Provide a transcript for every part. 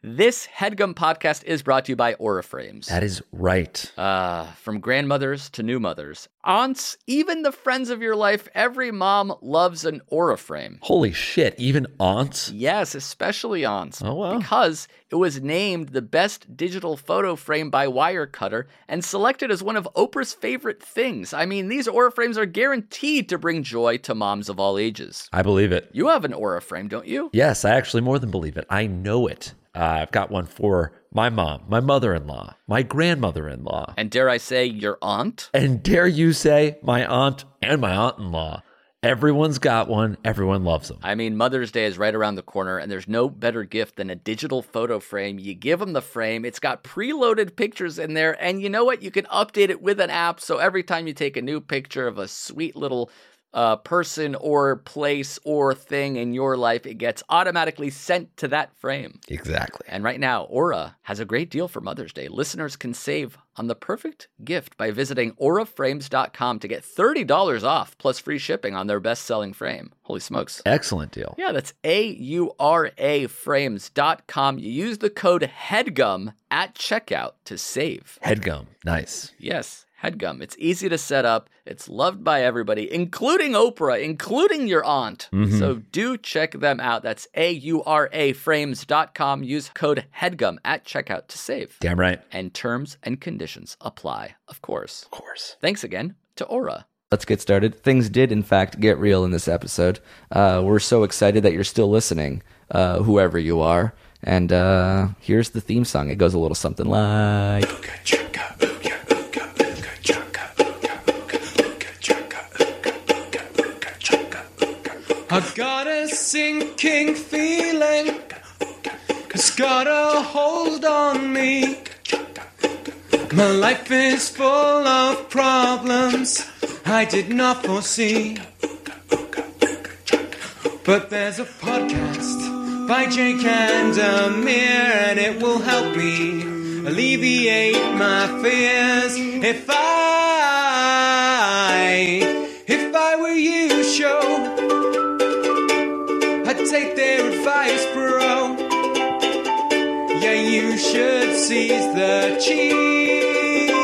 This HeadGum podcast is brought to you by Aura Frames. That is right. From grandmothers to new mothers, aunts, even the friends of your life, every mom loves an Aura frame. Holy shit, even aunts? Yes, especially aunts. Oh, wow. Because it was named the best digital photo frame by Wirecutter and selected as one of Oprah's favorite things. I mean, these Aura frames are guaranteed to bring joy to moms of all ages. I believe it. You have an Aura frame, don't you? Yes, I actually more than believe it. I know it. I've got one for my mom, my mother-in-law, my grandmother-in-law. And dare I say, your aunt? And dare you say, my aunt and my aunt-in-law. Everyone's got one. Everyone loves them. I mean, Mother's Day is right around the corner, and there's no better gift than a digital photo frame. You give them the frame. It's got preloaded pictures in there, and you know what? You can update it with an app, so every time you take a new picture of a sweet little person or place or thing in your life, it gets automatically sent to that frame. Exactly. And right now, Aura has a great deal for Mother's Day. Listeners can save on the perfect gift by visiting auraframes.com to get $30 off plus free shipping on their best-selling frame. Holy smokes. Excellent deal. Yeah, that's auraframes.com. You use the code HEADGUM at checkout to save. HeadGum. Nice. Yes, HeadGum. It's easy to set up. It's loved by everybody, including Oprah, including your aunt. Mm-hmm. So do check them out. That's auraframes.com. Use code HEADGUM at checkout to save. Damn right. And terms and conditions apply, of course. Of course. Thanks again to Aura. Let's get started. Things did, in fact, get real in this episode. We're so excited that you're still listening, whoever you are. And here's the theme song. It goes a little something like... I got a sinking feeling, it's got a hold on me. My life is full of problems I did not foresee. But there's a podcast by Jake and Amir, and it will help me alleviate my fears. If I were you, show, I'd take their advice, bro. Yeah, you should seize the cheese.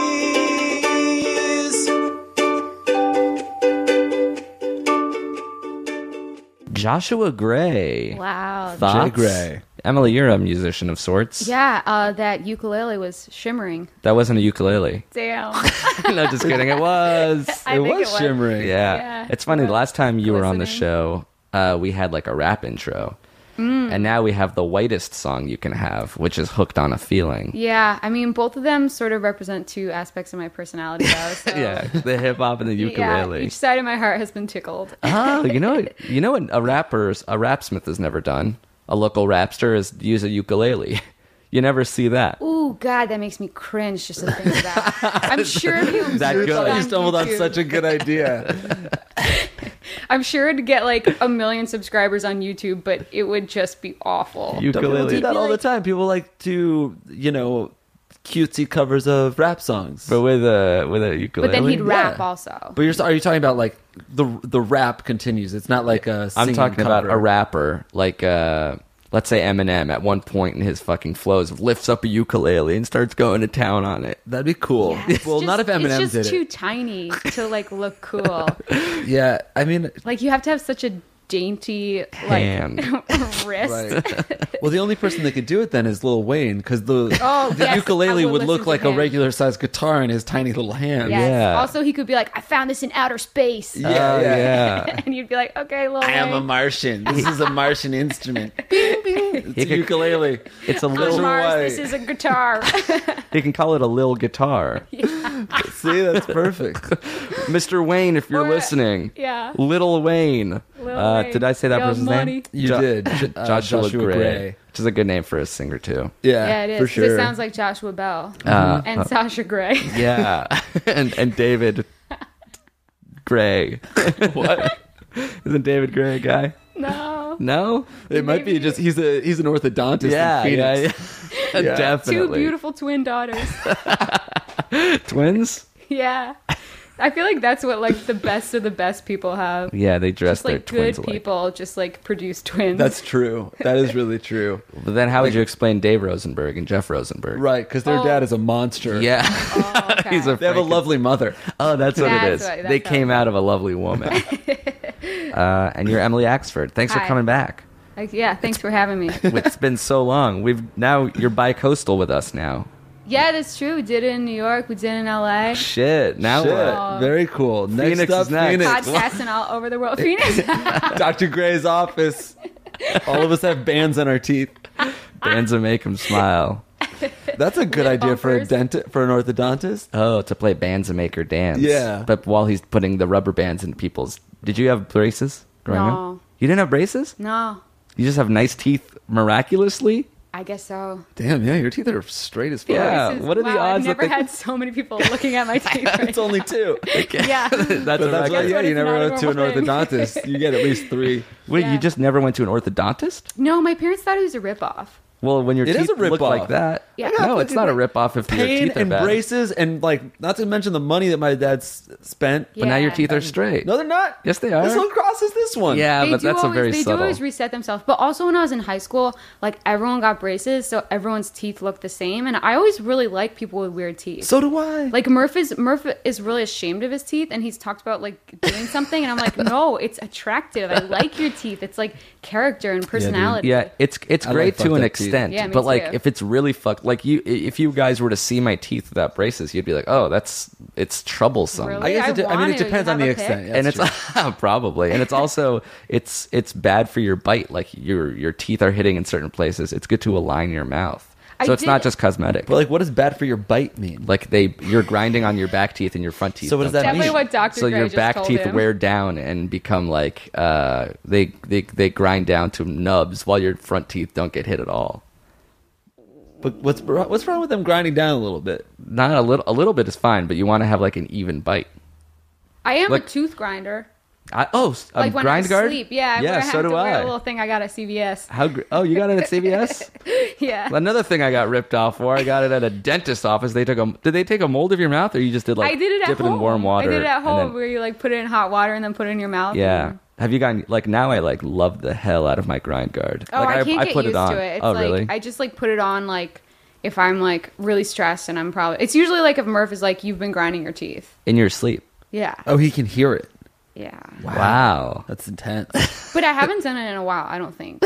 Joshua Gray. Wow. Thoughts? Jay Gray. Emily, you're a musician of sorts. Yeah, that ukulele was shimmering. That wasn't a ukulele. Damn. No, just kidding. It was. I think it was shimmering. Yeah. It's funny. The last time you were on the Glistening. show, we had like a rap intro. And now we have the whitest song you can have, which is Hooked on a Feeling. Yeah, I mean, both of them sort of represent two aspects of my personality, though. So. Yeah, the hip hop and the ukulele. Yeah, each side of my heart has been tickled. Oh, you know what a rapsmith has never done? A local rapster is use a ukulele. You never see that. Ooh, God, that makes me cringe just to think of that. I'm sure if you That search good? on You stumbled on YouTube, such a good idea. I'm sure it'd get like 1 million subscribers on YouTube, but it would just be awful. People Ukulele. do that all the time. People like to, cutesy covers of rap songs. But with a ukulele. But then he'd rap Yeah. also. But are you talking about like the rap continues? It's not like a I'm singing talking about cover. a rapper, like let's say Eminem at one point in his fucking flows lifts up a ukulele and starts going to town on it. That'd be cool. Yeah, it's Well, just- not if Eminem It's did just too it. tiny to like look cool. Yeah, I mean, Like you have to have such a dainty Hand. wrist. right. Well, the only person that could do it then is Lil Wayne, because the yes, ukulele I would would look listen to like a him. regular sized guitar in his tiny little hand. Yes. Yeah. Also, he could be like, "I found this in outer space," Yeah. and you'd be like, "Okay, Lil I am a Wayne, Martian. This is a Martian instrument. It's a ukulele. It's a on little. Mars, Why? this is a guitar." He can call it a lil guitar. See, that's perfect. Mr. Wayne, if you're Or- listening. Yeah. Little Wayne. Lil Wayne. Did I say that Young person's Money. name? You did. Joshua Gray. Gray. Which is a good name for a singer, too. Yeah, it is. for 'cause sure. It sounds like Joshua Bell Uh, and Sasha Grey. Yeah. and David Gray. What? Isn't David Gray a guy? No. No? It might be Maybe. just he's an orthodontist. Yeah, in yeah, Phoenix. yeah. Yeah. Two Definitely. beautiful twin daughters. Twins? Yeah. I feel like that's what like the best of the best people have. Yeah, they dress Just their like twins good alike. people just like produce twins. That's true. That is really true. But then how would you explain Dave Rosenberg and Jeff Rosenberg? Right, because their Oh. dad is a monster. Yeah. Oh, okay. He's a They have a lovely mother. Oh, that's what it That's is. what- They that's came how- out of a lovely woman. And you're Emily Axford. Thanks for Hi. coming back. Like, yeah, thanks for having me. It's been so long. You're bi-coastal with us now. Yeah, that's true. We did it in New York. We did it in LA. Shit. Now Shit. what? Very cool. Phoenix Next up, is next. Phoenix. Podcasting all over the world. Phoenix. Dr. Gray's office. All of us have bands on our teeth. Bands that make him smile. That's a good Lip idea for a bumpers. for an orthodontist. Oh, to play bands and make her dance. Yeah. But while he's putting the rubber bands in people's... Did you have braces growing No. up? You didn't have braces? No, You just have nice teeth miraculously? I guess so. Damn, yeah, your teeth are straight as fuck. Yeah. This is- what are the wow, odds I've that never they- had so many people looking at my teeth. Right It's only two. yeah. That's But a that's record. why, yeah, what you it's never not a went to an normal thing. orthodontist. You get at least 3. Wait, Yeah. you just never went to an orthodontist? No, my parents thought it was a ripoff. Well, when your It is teeth a look rip-off. like that, Yeah. no, it's not a rip-off if your Pain teeth are and bad. braces, and like, not to mention the money that my dad spent. But now your Yeah. teeth are straight. No, they're not. Yes, they are. This one crosses this one. Yeah, They but do that's always, a very they subtle. do always reset themselves. But also when I was in high school, like everyone got braces, so everyone's teeth looked the same. And I always really like people with weird teeth. So do I. Like Murph is really ashamed of his teeth, and he's talked about like doing something, and I'm like, no, it's attractive. I like your teeth. It's like character and personality. Yeah, it's I great like to fucked an up teeth. extent, Yeah, me but like too. if it's really fucked, like if you guys were to see my teeth without braces, you'd be like, oh, it's troublesome. Really? I guess I it want to. depends You on the have a pick? extent. Yeah, And that's it's true. probably, and it's also it's bad for your bite. Like your teeth are hitting in certain places. It's good to align your mouth, so I it's not did- just cosmetic. But like, what does bad for your bite mean? Like you're grinding on your back teeth and your front teeth. So what does don't that touch. Definitely mean? what Dr. So Gray your just back told teeth him. wear down and become like they grind down to nubs, while your front teeth don't get hit at all. But what's wrong with them grinding down a little bit? Not a little bit is fine, but you want to have like an even bite. I am like- a tooth grinder. A Like when grind I guard? sleep. Yeah, I yeah. have So to do wear I. a little thing I got at CVS. You got it at CVS? Yeah. Another thing I got ripped off for. I got it at a dentist's office. Did they take a mold of your mouth, or you just did like I did it at dip home. it in warm water? I did it at and home then- where you like put it in hot water and then put it in your mouth. yeah. and- Have you gotten like now? I like love the hell out of my grind guard. Oh, like, I can't get put used it on. to it. It's oh, like really? I just like put it on like if I'm like really stressed and I'm probably. It's usually like if Murph is like you've been grinding your teeth. In your sleep. Yeah. Oh, he can hear it. Yeah. Wow. That's intense. But I haven't done it in a while. I don't think.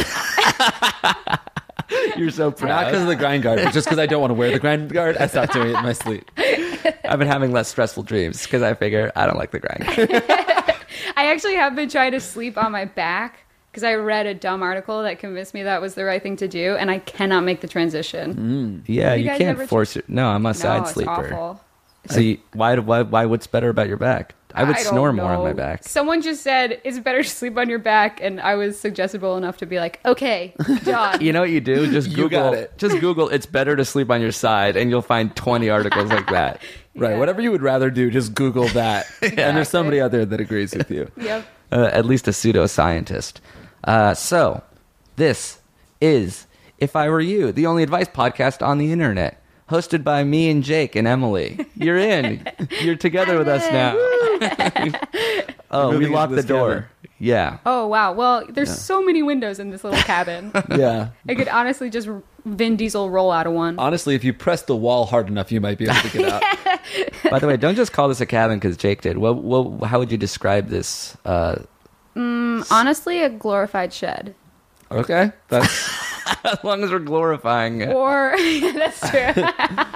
You're so Not proud. because of the grind guard, but just because I don't want to wear the grind guard. I stopped doing it in my sleep. I've been having less stressful dreams because I figure I don't like the grind guard. I actually have been trying to sleep on my back because I read a dumb article that convinced me that was the right thing to do, and I cannot make the transition. Yeah, Have you you guys can't ever force it. No, I'm a No, side it's sleeper. awful. So why what's better about your back? I would don't snore more on know. my back. Someone just said it's better to sleep on your back, and I was suggestible enough to be like, okay, done. You know what you do? Just You Google got it. Just Google it's better to sleep on your side and you'll find 20 articles like that. Right. Yeah. Whatever you would rather do, just Google that. And there's somebody out there that agrees with you. Yep. At least a pseudoscientist. So, this is If I Were You, the only advice podcast on the internet, hosted by me and Jake and Emily. You're in. You're together with us now. Oh, we Moving locked into the this door. cabin. Yeah. Oh wow. Well, there's so many windows in this little cabin. Yeah. I could honestly just Vin Diesel roll out of one. Honestly, if you press the wall hard enough, you might be able to get out. By the way, don't just call this a cabin because Jake did. How would you describe this? Honestly, a glorified shed. Okay. That's As long as we're glorifying it. Or that's true.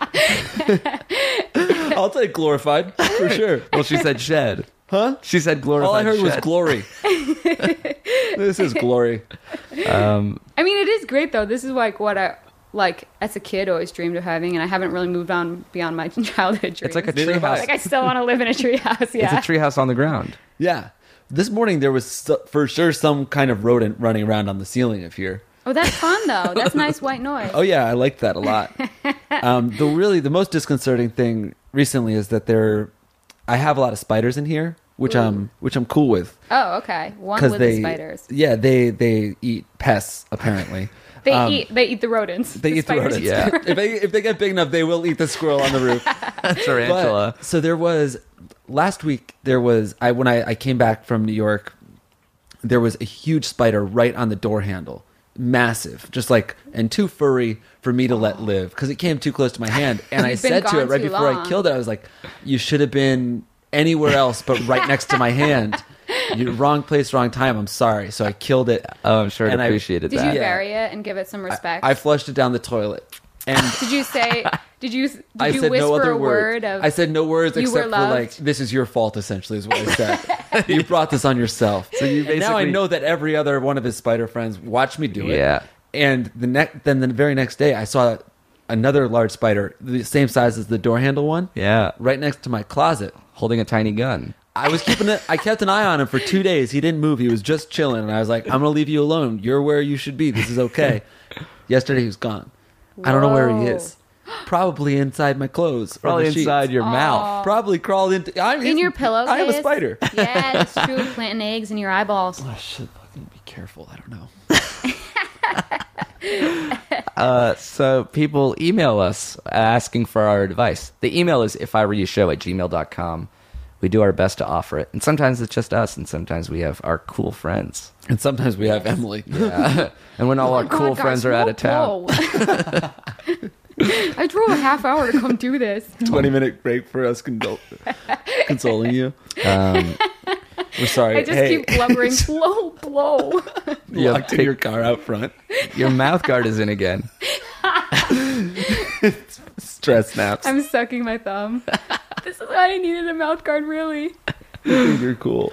I'll take glorified for sure. Well, she said shed. Huh? She said glorified All I heard was shed. glory. This is glory. I mean, it is great though. This is like what I like as a kid always dreamed of having, and I haven't really moved on beyond my childhood dreams. It's like a Neither have I. treehouse. Like I still want to live in a treehouse. Yeah. It's a treehouse on the ground. Yeah. This morning there was for sure some kind of rodent running around on the ceiling of here. Oh, that's fun though. That's nice white noise. Oh yeah, I liked that a lot. The most disconcerting thing recently is that I have a lot of spiders in here, which I'm cool with Oh, okay. One because with they the spiders. yeah they eat pests apparently. They eat the rodents. They eat the spiders rodents. Yeah. if they get big enough, they will eat the squirrel on the roof. Tarantula. But, so there was last week there was when I came back from New York, there was a huge spider right on the door handle, massive, just like, and too furry for me to let live because it came too close to my hand. And I You've been said to it gone right too before I long. killed it, I was like, "You should have been anywhere else, but right next to my hand. Wrong place, wrong time. I'm sorry." So I killed it. Oh, I'm sure it And I- appreciated Did that. you bury it and give it some respect? I flushed it down the toilet. And Did you say? Did you I whisper said no other a words. word of? I said no words "You were except for like, loved"? "This is your fault." Essentially, is what I said. You brought this on yourself. So you and now I basically- know that every other one of his spider friends watched me do it. Yeah. And then the very next day, I saw another large spider, the same size as the door handle one. Yeah. Right next to my closet. Holding a tiny gun. I was keeping it. I kept an eye on him for 2 days. He didn't move. He was just chilling, and I was like, "I'm gonna leave you alone. You're where you should be. This is okay." Yesterday, he was gone. I don't know where he Whoa. is. Probably inside my clothes. or Probably the sheets. inside your mouth. Probably crawled into. in your pillowcase. I am a spider. Yeah, it's true. Planting eggs in your eyeballs. I should fucking be careful. I don't know. So people email us asking for our advice. The email is ifiwereyoushow@gmail.com. We do our best to offer it. And sometimes it's just us, and sometimes we have our cool friends. And sometimes we have Emily. Yeah. And when all our Oh my cool God, friends guys, are out of town. whoa. I drove a half hour to come do this. 20-minute break for us consoling you. We're sorry. I just hey, keep blubbering. Blow, blow. You locked in pick- your car out front. Your mouth guard is in again. Stress snaps. I'm sucking my thumb. This is why I needed a mouth guard, really. You're cool.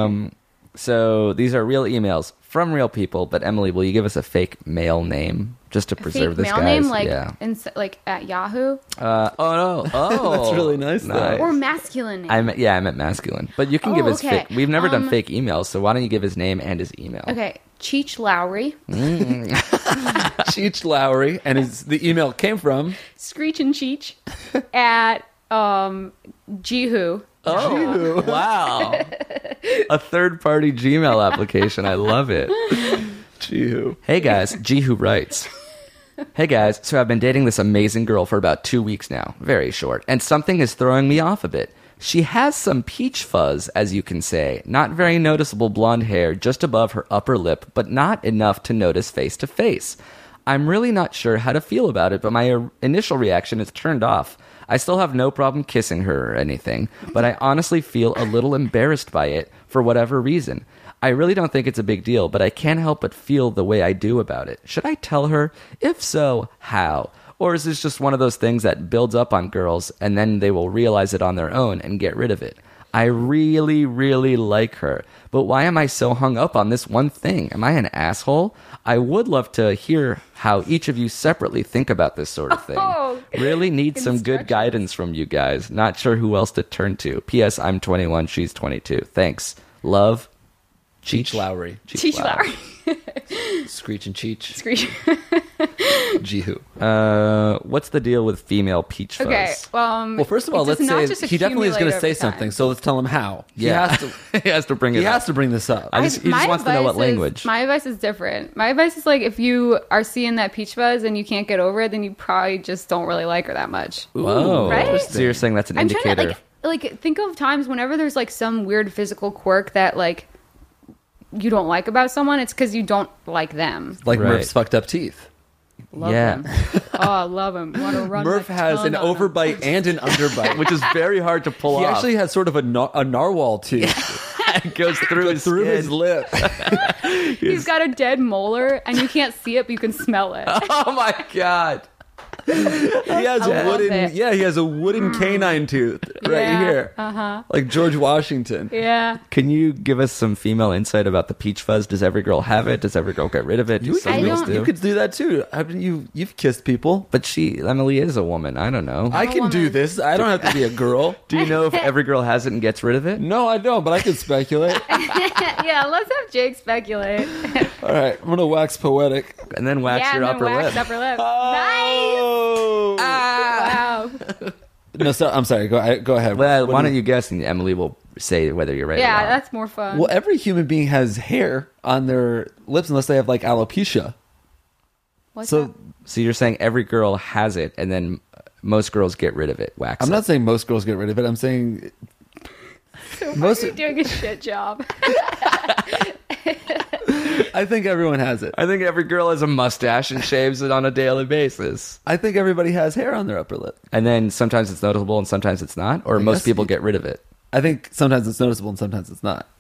So these are real emails from real people. But Emily, will you give us a fake male name just to preserve Fake this mail guy's? name, like, yeah. like at Yahoo, Oh no! Oh, That's really nice, though. or masculine name. I meant masculine, but you can Oh, give us okay. fake. We've never done fake emails, so why don't you give his name and his email? Okay, Cheech Lowry, Cheech Lowry, and the email came from. Screech and Cheech at Jihu. Oh, wow! A third-party Gmail application. I love it. Jehu. Hey guys, Jihu writes. Hey guys, so I've been dating this amazing girl for about 2 weeks now, very short, and something is throwing me off a bit. She has some peach fuzz, as you can say, not very noticeable blonde hair just above her upper lip, but not enough to notice face to face. I'm really not sure how to feel about it, but my initial reaction is turned off. I still have no problem kissing her or anything, but I honestly feel a little embarrassed by it for whatever reason. I really don't think it's a big deal, but I can't help but feel the way I do about it. Should I tell her? If so, how? Or is this just one of those things that builds up on girls and then they will realize it on their own and get rid of it? I really, really like her, but why am I so hung up on this one thing? Am I an asshole? I would love to hear how each of you separately think about this sort of thing. Oh, Really need some good instructions. guidance from you guys. Not sure who else to turn to. P.S. I'm 21, she's 22. Thanks. Love, Cheech Lowry. Cheech Lowry. Screech and Cheech. Screech. Jehu. What's the deal with female peach fuzz? Okay. Well, first of all, it let's does not say just he definitely is going to accumulate say over time. something. So let's tell him how. Yeah. He he has to bring it up. has to bring this up. He just My wants to know what advice is- language. My advice is different. My advice is like if you are seeing that peach fuzz and you can't get over it, then you probably just don't really like her that much. Whoa. Right? So you're saying that's an I'm indicator. trying to like think of times whenever there's like some weird physical quirk that like you don't like about someone, it's because you don't like them. Like Right. Murph's fucked up teeth. Love Yeah. them. Oh, I love him. Want to run? Murph my has an tongue on 'em. overbite and an underbite. Which is very hard to pull He off. actually has sort of a narwhal tooth. it goes through his through skin. his lip. He's got a dead molar, and you can't see it, but you can smell it. Oh my god. He has I a love wooden, it. he has a wooden canine tooth right Yeah, here, like George Washington. Yeah. Can you give us some female insight about the peach fuzz? Does every girl have it? Does every girl get rid of it? Do some I girls don't- do? You could do that too. Haven't you've kissed people? But Emily is a woman. I don't know. I can do woman. this. I don't have to be a girl. Do you know if every girl has it and gets rid of it? No, I don't, but I can speculate. Yeah, let's have Jake speculate. All right, I'm gonna wax poetic. And then wax yeah, your and then upper wax lip. upper lip. Oh. Nice. Wow. No, I'm sorry. Go ahead. Well, What why do don't you guess and Emily will say whether you're right or Yeah, wrong. that's more fun. Well, every human being has hair on their lips unless they have like alopecia. What's So that? So you're saying every girl has it and then most girls get rid of it, wax I'm it. not saying most girls get rid of it. I'm saying Most, You're doing a shit job. I think everyone has it. I think every girl has a mustache and shaves it on a daily basis. I think everybody has hair on their upper lip. And then sometimes it's noticeable and sometimes it's not, or most guess people you- get rid of it. I think sometimes it's noticeable and sometimes it's not.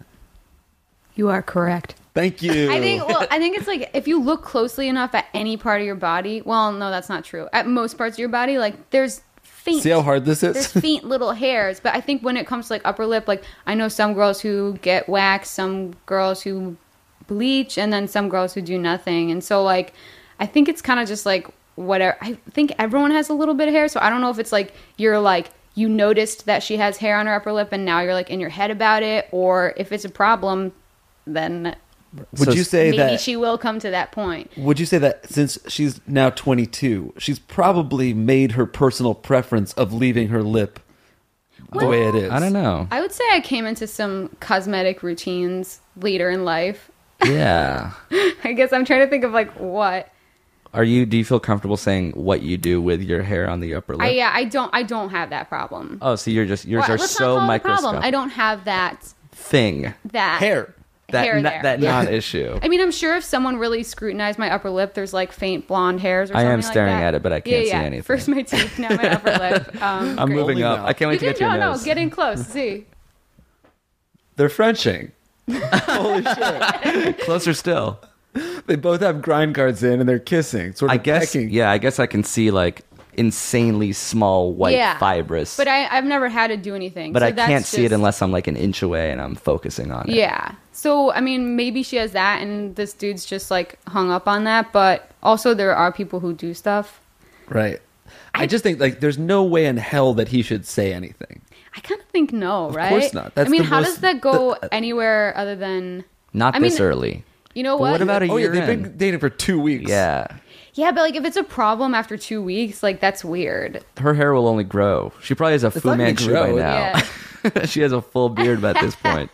You are correct. Thank you. I think it's like if you look closely enough at any part of your body. Well, no, that's not true. At most parts of your body, like there's faint. See how hard this There's is? faint little hairs, but I think when it comes to like upper lip, like I know some girls who get wax, some girls who bleach, and then some girls who do nothing. And so like I think it's kind of just like whatever. I think everyone has a little bit of hair, so I don't know if it's like you're like you noticed that she has hair on her upper lip and now you're like in your head about it, or if it's a problem, then Would So you say maybe that? she will come to that point. Would you say that since she's now 22, she's probably made her personal preference of leaving her lip the way it is? I don't know. I would say I came into some cosmetic routines later in life. Yeah. I guess I'm trying to think of like what. Do you feel comfortable saying what you do with your hair on the upper lip? I don't have that problem. Oh, so yours Well, are let's so not call it a microscopic. problem. I don't have that Thing. Hair. hair there. That Yeah. non-issue. I mean, I'm sure if someone really scrutinized my upper lip, there's like faint blonde hairs or I something am like staring that. at it, but I can't see anything. First my teeth, now my upper lip. I'm great. moving Holding up. out. I can't wait to You get to your no, nose. get in close. See. They're Frenching. Holy shit. Closer still. They both have grind cards in and they're kissing. Sort of I guess. pecking. Yeah, I guess I can see like insanely small white Yeah. fibrous. But I've never had to do anything. But so I can't that's see it just- unless I'm like an inch away and I'm focusing on it. Yeah. So, I mean, maybe she has that and this dude's just like hung up on that. But also, there are people who do stuff. Right. I just think like there's no way in hell that he should say anything. I kind of think no, right? course not. That's I mean, the how most- does that go anywhere other than. Not I this mean, early. You know But what? what about a Oh yeah, year they've in? been dating for 2 weeks. Yeah. Yeah, but like if it's a problem after 2 weeks, like that's weird. Her hair will only grow. She probably has a Fu not gonna Manchu by grow. now. Yeah. She has a full beard by this point.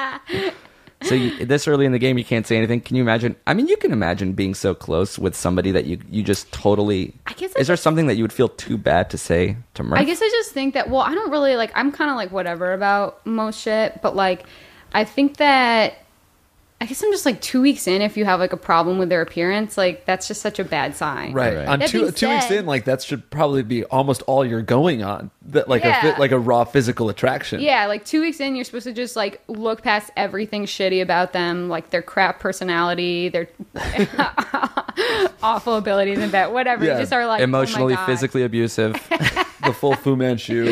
So this early in the game, you can't say anything. Can you imagine? I mean, you can imagine being so close with somebody that you just totally. I guess Is there something that you would feel too bad to say to Murph? I guess I just think that, well, I don't really like, I'm kind of like whatever about most shit, but like, I think that, I guess I'm just like 2 weeks in, if you have like a problem with their appearance, like that's just such a bad sign. Right. Right. On That two being weeks said- in, like that should probably be almost all you're going on. That like Yeah. like a raw physical attraction. Yeah, like 2 weeks in, you're supposed to just like look past everything shitty about them, like their crap personality, their awful abilities and that, whatever. Yeah. You just are like, Emotionally, oh my God. physically abusive. The full Fu Manchu.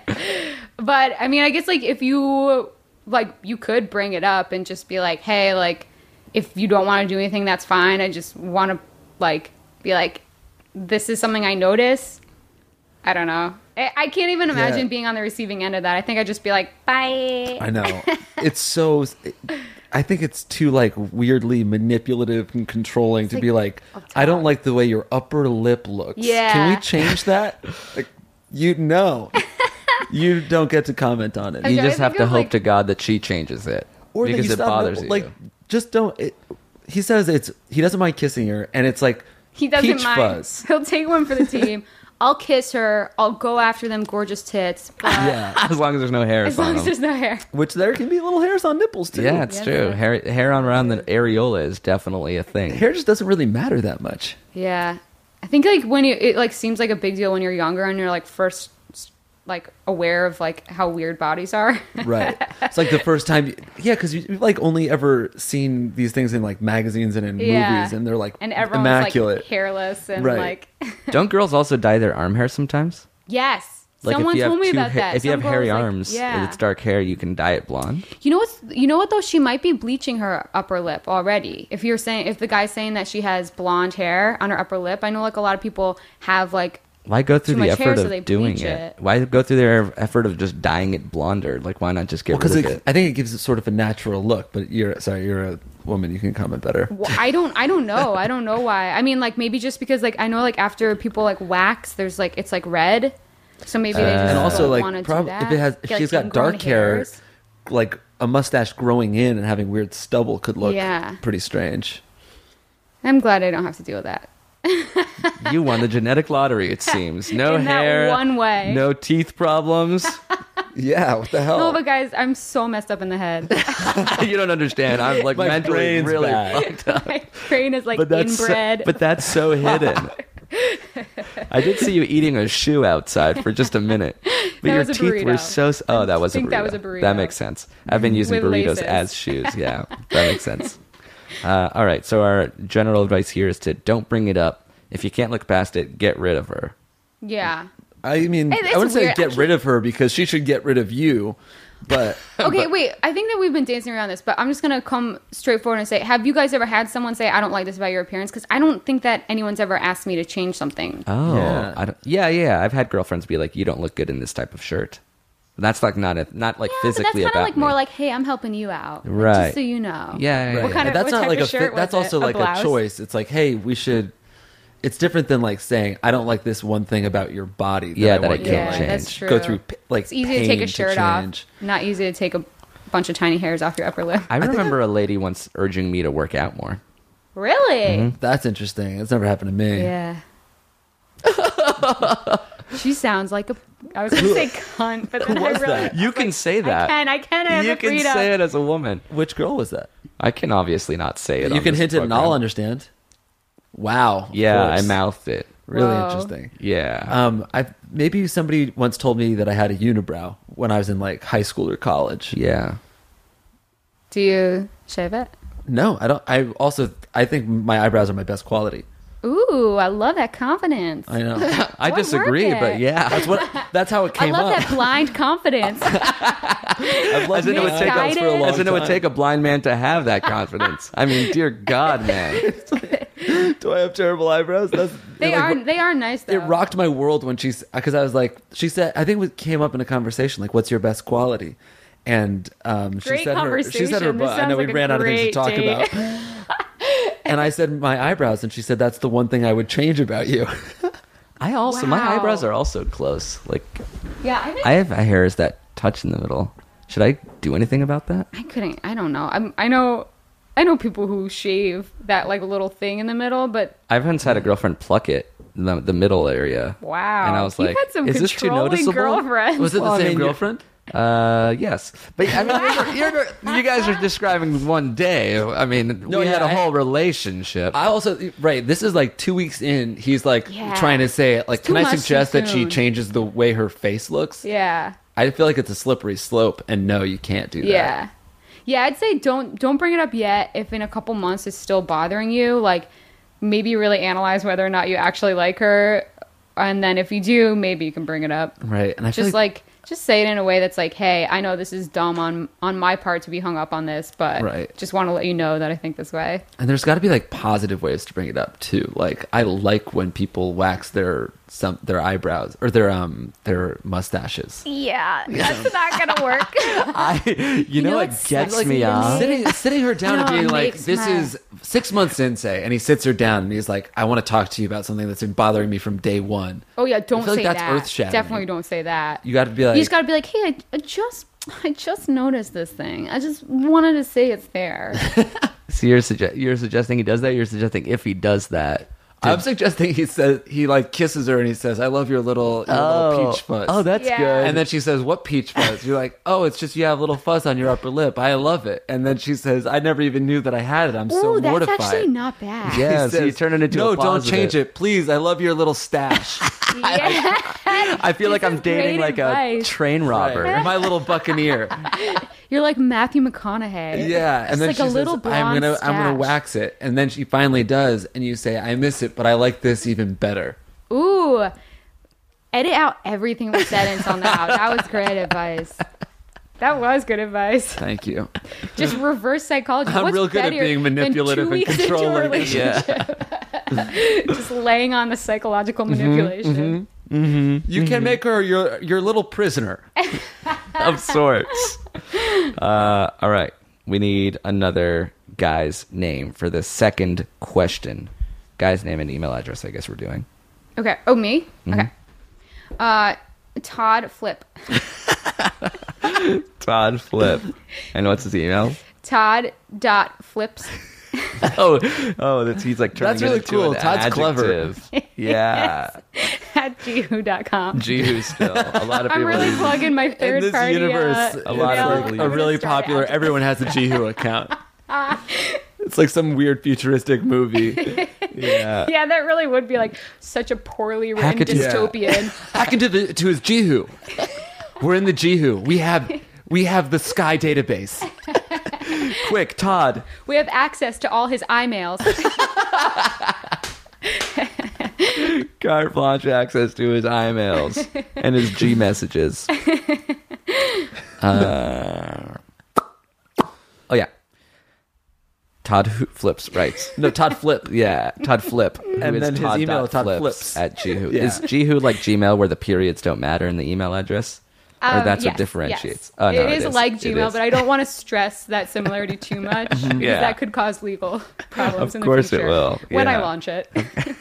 But I mean, I guess like if you like, you could bring it up and just be like, hey, like if you don't want to do anything, that's fine. I just want to like be like, this is something I notice. I don't know. I can't even imagine Yeah. being on the receiving end of that. I think I'd just be like, bye. I know. It's so. I think it's too like weirdly manipulative and controlling to be like, I don't like the way your upper lip looks. Yeah. Can we change that? Like, you know, you don't get to comment on it. I'm You trying just to have think to of, hope like- to God that she changes it Or that because you it stop bothers you. Like, just don't. He says he doesn't mind kissing her, and it's like He doesn't peach mind. fuzz. He'll take one for the team. I'll kiss her. I'll go after them gorgeous tits. But Yeah. as long as there's no hair as on long as them. there's no hair. Which there can be little hairs on nipples too. Yeah, it's Yes, true. yes. Hair on around the areola is definitely a thing. Hair just doesn't really matter that much. Yeah. I think like when it like seems like a big deal when you're younger and you're like first like aware of like how weird bodies are. Right. It's like the first time. Yeah, because you've like only ever seen these things in like magazines and in Yeah. movies, and they're like And everyone's immaculate. like hairless and Right. like Don't girls also dye their arm hair sometimes? yes. Like Someone if you have told me two about that. if you Some have hairy girls, like, arms yeah. and it's dark hair, you can dye it blonde. You know what though? She might be bleaching her upper lip already. If the guy's saying that she has blonde hair on her upper lip, I know like a lot of people have like Why go through Too the much hair, effort so they of doing bleach it? it. Why go through the effort of just dyeing it blonder? Like, why not just get Because rid of it? I think it gives it sort of a natural look. But you're a woman. You can comment better. Well, I don't know. I don't know why. I mean, like maybe just because like I know like after people like wax, there's like it's like red, so maybe they just And also don't like want to do that. if Get, she's like, got dark ingrown hair, hairs. like a mustache growing in and having weird stubble could look Yeah. pretty strange. I'm glad I don't have to deal with that. You won the genetic lottery, it seems. No In that hair, one way. no teeth problems. Yeah, what the hell? No, but guys, I'm so messed up in the head. You don't understand. I'm like My mentally brain's really bad. fucked up. My brain is like But that's inbred. but that's so hidden. I did see you eating a shoe outside for just a minute, but That your was a teeth were burrito. so. Oh, that was a burrito. think that was a burrito. That makes sense. I've been using With burritos laces. as shoes. Yeah, that makes sense. All right. So our general advice here is to don't bring it up. If you can't look past it, get rid of her. Yeah. I mean, It's I wouldn't say weird, get actually. rid of her because she should get rid of you. But Okay, wait. I think that we've been dancing around this, but I'm just gonna come straight forward and say, have you guys ever had someone say, "I don't like this about your appearance"? Because I don't think that anyone's ever asked me to change something. Oh, Yeah. yeah. I've had girlfriends be like, "You don't look good in this type of shirt." That's like not like Yeah, but physically that's kind of about like more me. like, "Hey, I'm helping you out, like, Right. just so you know." Yeah, yeah, What yeah. kind of that's what not type like of a shirt fit. That's was also it? like a blouse? choice. It's like, hey, we should. It's different than like saying, I don't like this one thing about your body. Yeah, that I want you to, can't Yeah, change. that's true. Go through like It's easy to take pain a shirt off. change. Not easy to take a bunch of tiny hairs off your upper lip. I remember a lady once urging me to work out more. Really? That's interesting. It's never happened to me. Yeah. She sounds like a. I was gonna say cunt, but then I was really. that? You can say that. I can. I have You the can freedom. say it as a woman. Which girl was that? I can obviously not say it. You on can this hint it and program. I'll understand. Wow. of Yeah, I course. mouthed it. Really Whoa. interesting. Yeah. I maybe somebody once told me that I had a unibrow when I was in like high school or college. yeah. Do you shave it? No, I don't. I think my eyebrows are my best quality. Ooh, I love that confidence. I know. I What disagree, work but it? yeah. That's how it I came love up. that blind confidence. I've loved As in it would my take eyebrows for a long as in it would time. take a blind man to have that confidence. I mean, dear God, man. Do I have terrible eyebrows? They are nice though. It rocked my world when because I was like, she said, I think it came up in a conversation like, "What's your best quality?" And she Great said her conversation. butt. This I know sounds we like a ran out of things to great talk date. about. And I said my eyebrows, and she said that's the one thing I would change about you. I also my Wow. eyebrows are also close. Like Yeah, I think I have hairs that touch in the middle. Should I do anything about that? I couldn't. I don't know. I know people who shave that like little thing in the middle, but I've once had a girlfriend pluck it, the middle area. wow. And I was You've like, had some is this too controlling noticeable? girlfriends. Was it Well, I the same mean, you're- girlfriend? Yes, but I mean, you guys are describing one day. I mean, No, we had yeah, a whole relationship. I also right. This is like 2 weeks in. He's like Yeah. trying to say it. Like, It's can too I much too suggest that she soon. changes the way her face looks? Yeah. I feel like it's a slippery slope, and no, you can't do that. Yeah. Yeah, I'd say don't bring it up yet. If in a couple months it's still bothering you, like maybe really analyze whether or not you actually like her, and then if you do, maybe you can bring it up. Right. And I feel Just like just say it in a way that's like, hey, I know this is dumb on my part to be hung up on this, but Right. just want to let you know that I think this way. and there's got to be like positive ways to bring it up too. Like I like when people wax their eyebrows or their mustaches. Yeah, that's not gonna work. You know know what what's gets sexy me to off? me? Sitting her down and No, being it like, makes this my- is 6 months in, say, and he sits her down and he's like, I want to talk to you about something that's been bothering me from day one. Oh yeah, don't feel like say that's that. earth-shattering. Definitely don't say that. You got to be like, You just got to be like, hey, I just noticed this thing. I just wanted to say it's there. So you're suggesting he does that? You're suggesting if he does that. I'm suggesting he like kisses her and he says, I love your little peach fuzz. Oh, that's Yeah. good. And then she says, what peach fuzz? You're like, oh, it's just you have a little fuzz on your upper lip. I love it. And then she says, I never even knew that I had it. I'm so Ooh, that's mortified. actually not bad. Yeah, He so you turn it into no, a don't positive. change it. Please, I love your little stash. Yeah. I feel like This I'm is dating great like a advice. train robber. Right. My little buccaneer. You're like Matthew McConaughey. Yeah, Just and then like she a says, little I'm blonde gonna stash. wax it, and then she finally does, and you say, I miss it, but I like this even better. Ooh. Edit out everything we said and send that out. That was great advice. That was good advice. Thank you. Just reverse psychology. I'm What's real good at better being than manipulative 2 and weeks into a controlling. relationship? Just laying on the psychological manipulation. You can make her your little prisoner. Of sorts. All right. We need another guy's name for the second question. Guy's name and email address, I guess we're doing. Okay. Oh, me? Mm-hmm. Okay. Todd Flip. Todd Flip. And what's his email? Todd.flips. Oh, he's like turning That's really it into cool. an Todd's clever. adjective. Yeah. at Jihu.com. Jihu still. A lot of I'm people really use- plugging my In third this party. universe, a lot of email. people use a I'm really gonna start popular. after. Everyone has a Jihu account. It's like some weird futuristic movie. Yeah. Yeah, that really would be like such a poorly written Hack it to- dystopian. Hack into to his Jihu. We're in the Jihu. We have the Sky database. Quick, Todd. We have access to all his iMails. Carte blanche access to his iMails and his G messages. Oh yeah. Todd Flips writes. No, Todd Flip. Yeah, Todd Flip. who And is then his email, Todd Todd.flips Flips. at Jihu. Yeah. Is Jihu like Gmail where the periods don't matter in the email address? Or that's Yes, what differentiates? yes. Oh, no, it is like It Gmail, is. but I don't want to stress that similarity too much because Yeah. that could cause legal problems Of in the course it future. will, When I yeah. launch it.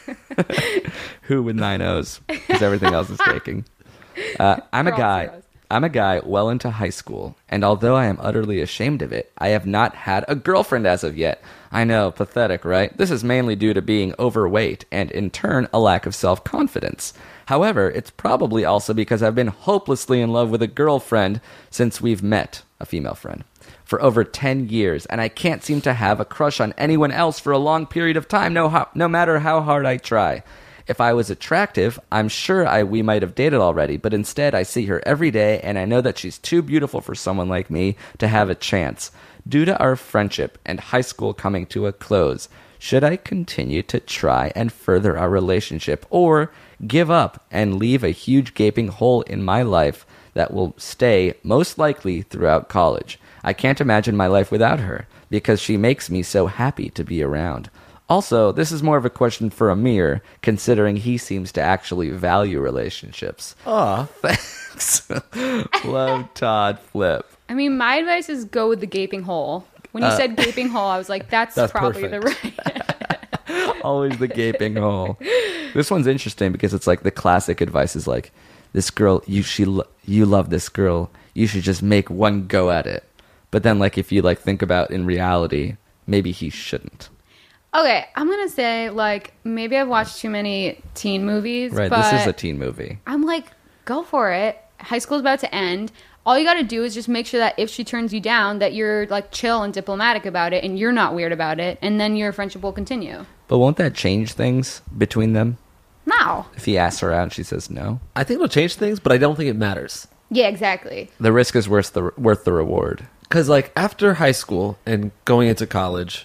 Who with 9 O's? Because everything else is taking. I'm They're all a guy. zeros. I'm a guy well into high school, and although I am utterly ashamed of it, I have not had a girlfriend as of yet. I know, pathetic, right? This is mainly due to being overweight, and in turn, a lack of self-confidence. However, it's probably also because I've been hopelessly in love with a girlfriend since we've met, a female friend, for over 10 years, and I can't seem to have a crush on anyone else for a long period of time, no matter how hard I try. If I was attractive, I'm sure we might have dated already, but instead I see her every day and I know that she's too beautiful for someone like me to have a chance. Due to our friendship and high school coming to a close, should I continue to try and further our relationship or give up and leave a huge gaping hole in my life that will stay most likely throughout college? I can't imagine my life without her because she makes me so happy to be around. Also, this is more of a question for Amir, considering he seems to actually value relationships. Aw. Thanks. Love, Todd Flip. I mean, my advice is go with the gaping hole. When you said gaping hole, I was like, that's probably perfect. the right. Always the gaping hole. This one's interesting because it's like the classic advice is like, this girl, you love this girl. You should just make one go at it. But then, like, if you like think about in reality, maybe he shouldn't. Okay, I'm going to say, like, maybe I've watched too many teen movies. Right? but This is a teen movie. I'm like, go for it. High school's about to end. All you got to do is just make sure that if she turns you down, that you're, like, chill and diplomatic about it and you're not weird about it. And then your friendship will continue. But won't that change things between them? No. If he asks her out and she says no? I think it'll change things, but I don't think it matters. Yeah, exactly. The risk is worth the reward. Because, like, after high school and going into college,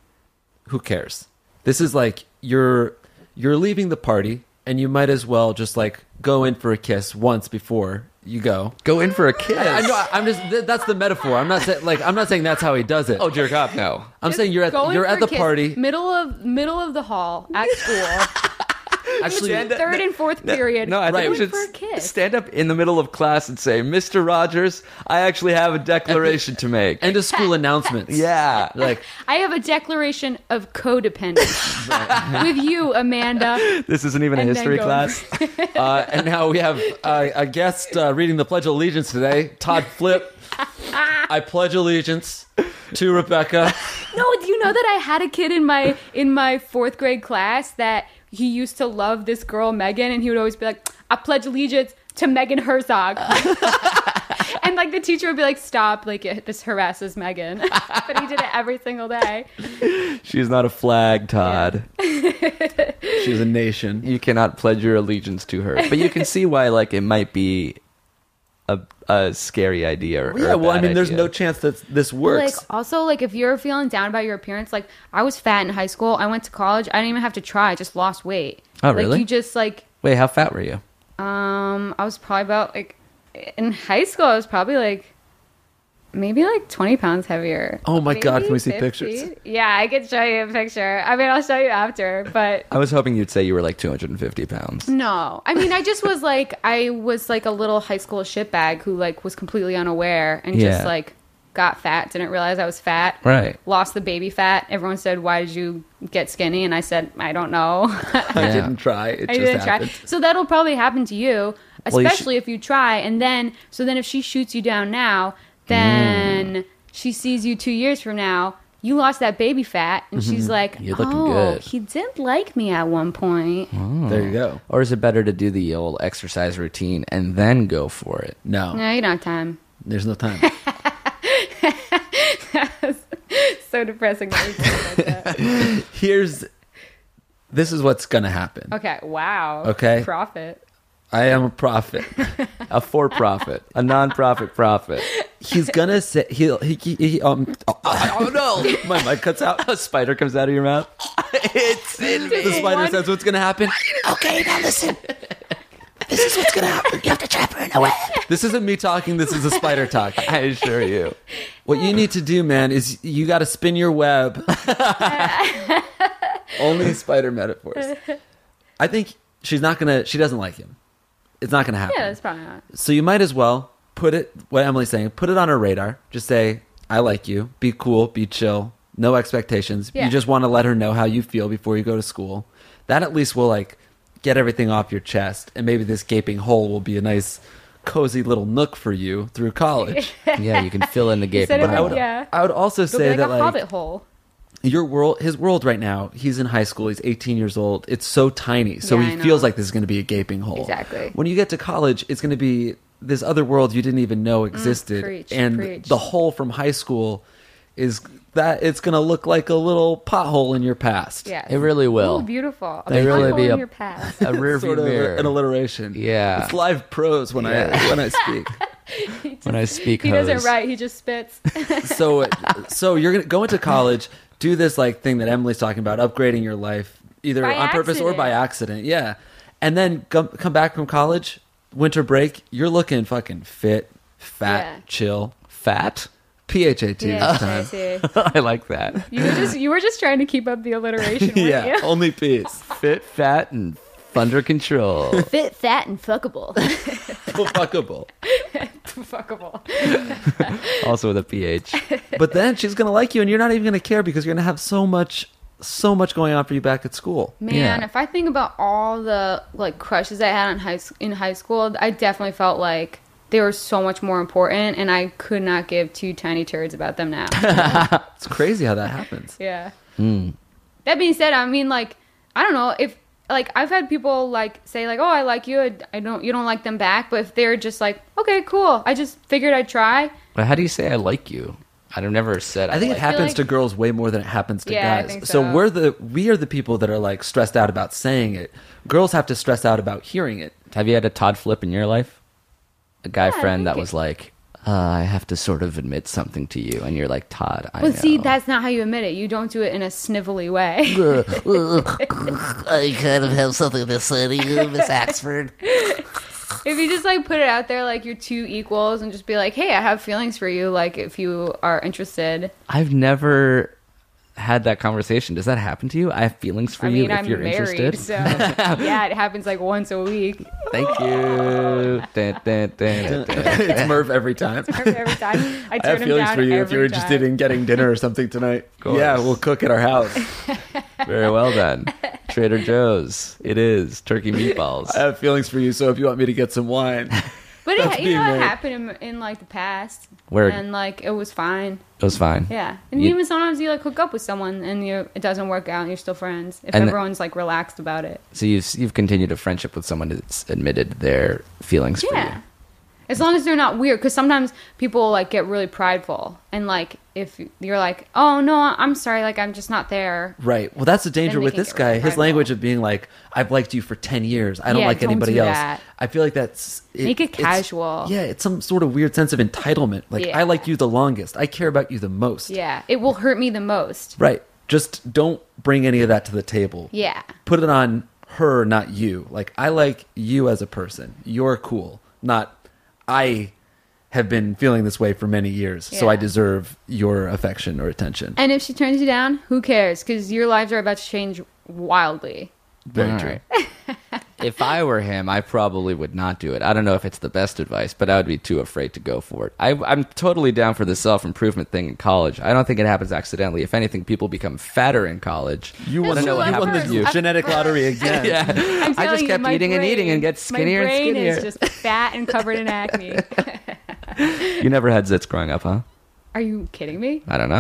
who cares? This is like you're leaving the party, and you might as well just like go in for a kiss once before you go. Go in for a kiss. I know. I'm just that's the metaphor. I'm not saying that's how he does it. Oh, jerk off, no. I'm saying you're Go in at for the a kiss, party. Middle of the hall at school. Actually, Third and fourth period. No, I think go we in should for a kiss. stand up in the middle of class and say, Mr. Rogers, I actually have a declaration to make. end of school announcements. Yeah. Like I have a declaration of codependence with you, Amanda. This isn't even a And then history go- class. and now we have a guest reading the Pledge of Allegiance today, Todd Flip. I pledge allegiance to Rebecca. No, do you know that I had a kid in my fourth grade class that he used to love this girl Megan, and he would always be like, "I pledge allegiance to Megan Herzog," and like the teacher would be like, "Stop! Like this harasses Megan," but he did it every single day. She's not a flag, Todd. She's a nation. You cannot pledge your allegiance to her. But you can see why, like, it might be a scary idea. Or Yeah, a well, I bad mean, there's idea. no chance that this works. Like also, like if you're feeling down about your appearance, like I was fat in high school. I went to college. I didn't even have to try. I just lost weight. Oh, Like really? you just like Wait, how fat were you? I was probably about like in high school. I was probably like maybe like 20 pounds heavier. Oh my God, Maybe can we see 50? pictures? Yeah, I could show you a picture. I mean, I'll show you after, but I was hoping you'd say you were like 250 pounds. no. I mean, I just was like, I was like a little high school shitbag who like was completely unaware and Yeah. just like got fat, didn't realize I was fat. Right. Lost the baby fat. Everyone said, "Why did you get skinny?" And I said, "I don't know." I didn't try. It I just didn't happened. try. So that'll probably happen to you, Well, you especially if you try. And then, so then if she shoots you down now, then she sees you 2 years from now, you lost that baby fat. And she's like, You're looking oh, good. he did like me at one point. There you go. Or is it better to do the old exercise routine and then go for it? No, No, you don't have time. there's no time. So depressing that you said it like that. This is what's gonna happen. Okay, wow. Okay. Profit. I am a prophet. A for-profit, a non-profit profit. He's gonna say oh no, my mic cuts out. A spider comes out of your mouth. It's in me. The spider says what's gonna happen. Okay, now listen. This is what's gonna happen. You have to trap her in a web. This isn't me talking, this is a spider talking. I assure you. What you need to do, man, is you gotta spin your web. Only spider metaphors. I think she doesn't like him. It's not gonna happen. Yeah, that's probably not. So you might as well what Emily's saying, put it on her radar. Just say, I like you. Be cool, be chill. No expectations. Yeah. You just want to let her know how you feel before you go to school. That at least will like get everything off your chest. And maybe this gaping hole will be a nice, cozy little nook for you through college. Yeah, you can fill in the gap. Instead of I would, Yeah. I would also It'll say be that like a hobbit hole. his world right now, he's in high school, he's 18 years old. It's so tiny. So Yeah, he I know. feels like this is going to be a gaping hole. Exactly. When you get to college, it's going to be this other world you didn't even know existed. preach, and preach. the hole from high school is that it's going to look like a little pothole in your past. Yes. It really will. Ooh, beautiful. They really be in a- your past. A rear view Sort of mirror. an alliteration. Yeah. It's live prose when I speak. When I speak He doesn't hose. write, he just spits. So you're going to go into college, do this like thing that Emily's talking about, upgrading your life either By on purpose or by accident. Yeah. And then come back from college, winter break, you're looking fucking fit, fat, Yeah. chill. Fat? PHAT Yeah, this time. I see. I like that. You were just trying to keep up the alliteration, weren't Yeah, you? only P's. Fit, fat, and under control. Fit, fat, and fuckable. Fuckable. Fuckable. Also with a PH. But then she's gonna like you, and you're not even gonna care because you're gonna have so much going on for you back at school. Man, Yeah. if I think about all the like crushes I had in high school, I definitely felt like they were so much more important, and I could not give two tiny turds about them now. It's crazy how that happens. Yeah. That being said, I mean, like, I don't know if like I've had people like say like, "Oh, I like you." You don't like them back, but if they're just like, "Okay, cool," I just figured I'd try. But how do you say I like you? I've never said I think it like happens like- to girls way more than it happens to Yeah, I guys. think So so. we are the people that are like stressed out about saying it. Girls have to stress out about hearing it. Have you had a Todd Flip in your life? A guy I friend that think was like, I have to sort of admit something to you. And you're like, Todd, I But know. see, that's not how you admit it. You don't do it in a snivelly way. I kind of have something to say to you, Miss Axford. If you just like put it out there like you're two equals and just be like, "Hey, I have feelings for you," like if you are interested. I've never had that conversation. Does that happen to you? I have feelings for I you mean, if I'm you're married, interested. so yeah, it happens like once a week. Thank you. Dun, dun, dun, dun. It's Merv every time. Every time I I turn have him feelings down for you if every you're interested time. in getting dinner or something tonight. course. Yeah, we'll cook at our house. Very well done. Trader Joe's. It is. Turkey meatballs. I have feelings for you, so if you want me to get some wine. But That's it, being it married. happened in like the past, Where- and like it was fine. It was fine. Yeah, and You- even sometimes you like hook up with someone and it doesn't work out, and you're still friends if And- everyone's like relaxed about it. So you've continued a friendship with someone that's admitted their feelings for you. Yeah, as long as they're not weird, because sometimes people like get really prideful, and like if you're like, "Oh no, I'm sorry, like I'm just not there." Right. Well, that's the danger Then they with can this get guy. really His prideful. language of being like, I've liked you for 10 years. I don't Yeah, like don't anybody do else. that. I feel like that's... Make it it's- casual. Yeah, it's some sort of weird sense of entitlement. Like, Yeah. I like you the longest. I care about you the most. Yeah, it will hurt me the most. Right. Just don't bring any of that to the table. Yeah, Put it on her, not you. Like, I like you as a person. You're cool. Not, I have been feeling this way for many years, so Yeah. I deserve your affection or attention. and if she turns you down, who cares? Because your lives are about to change wildly. Very All true. right. If I were him, I probably would not do it. I don't know if it's the best advice, but I would be too afraid to go for it. I'm totally down for the self-improvement thing in college. I don't think it happens accidentally. If anything, people become fatter in college. You That's won, true, know what at happened first. to you. At genetic first. lottery again. Yeah. I'm I telling just you, kept my eating and eating and brain- get skinnier my and brain skinnier. is just fat and covered in acne. You never had zits growing up, huh? Are you kidding me? I don't know.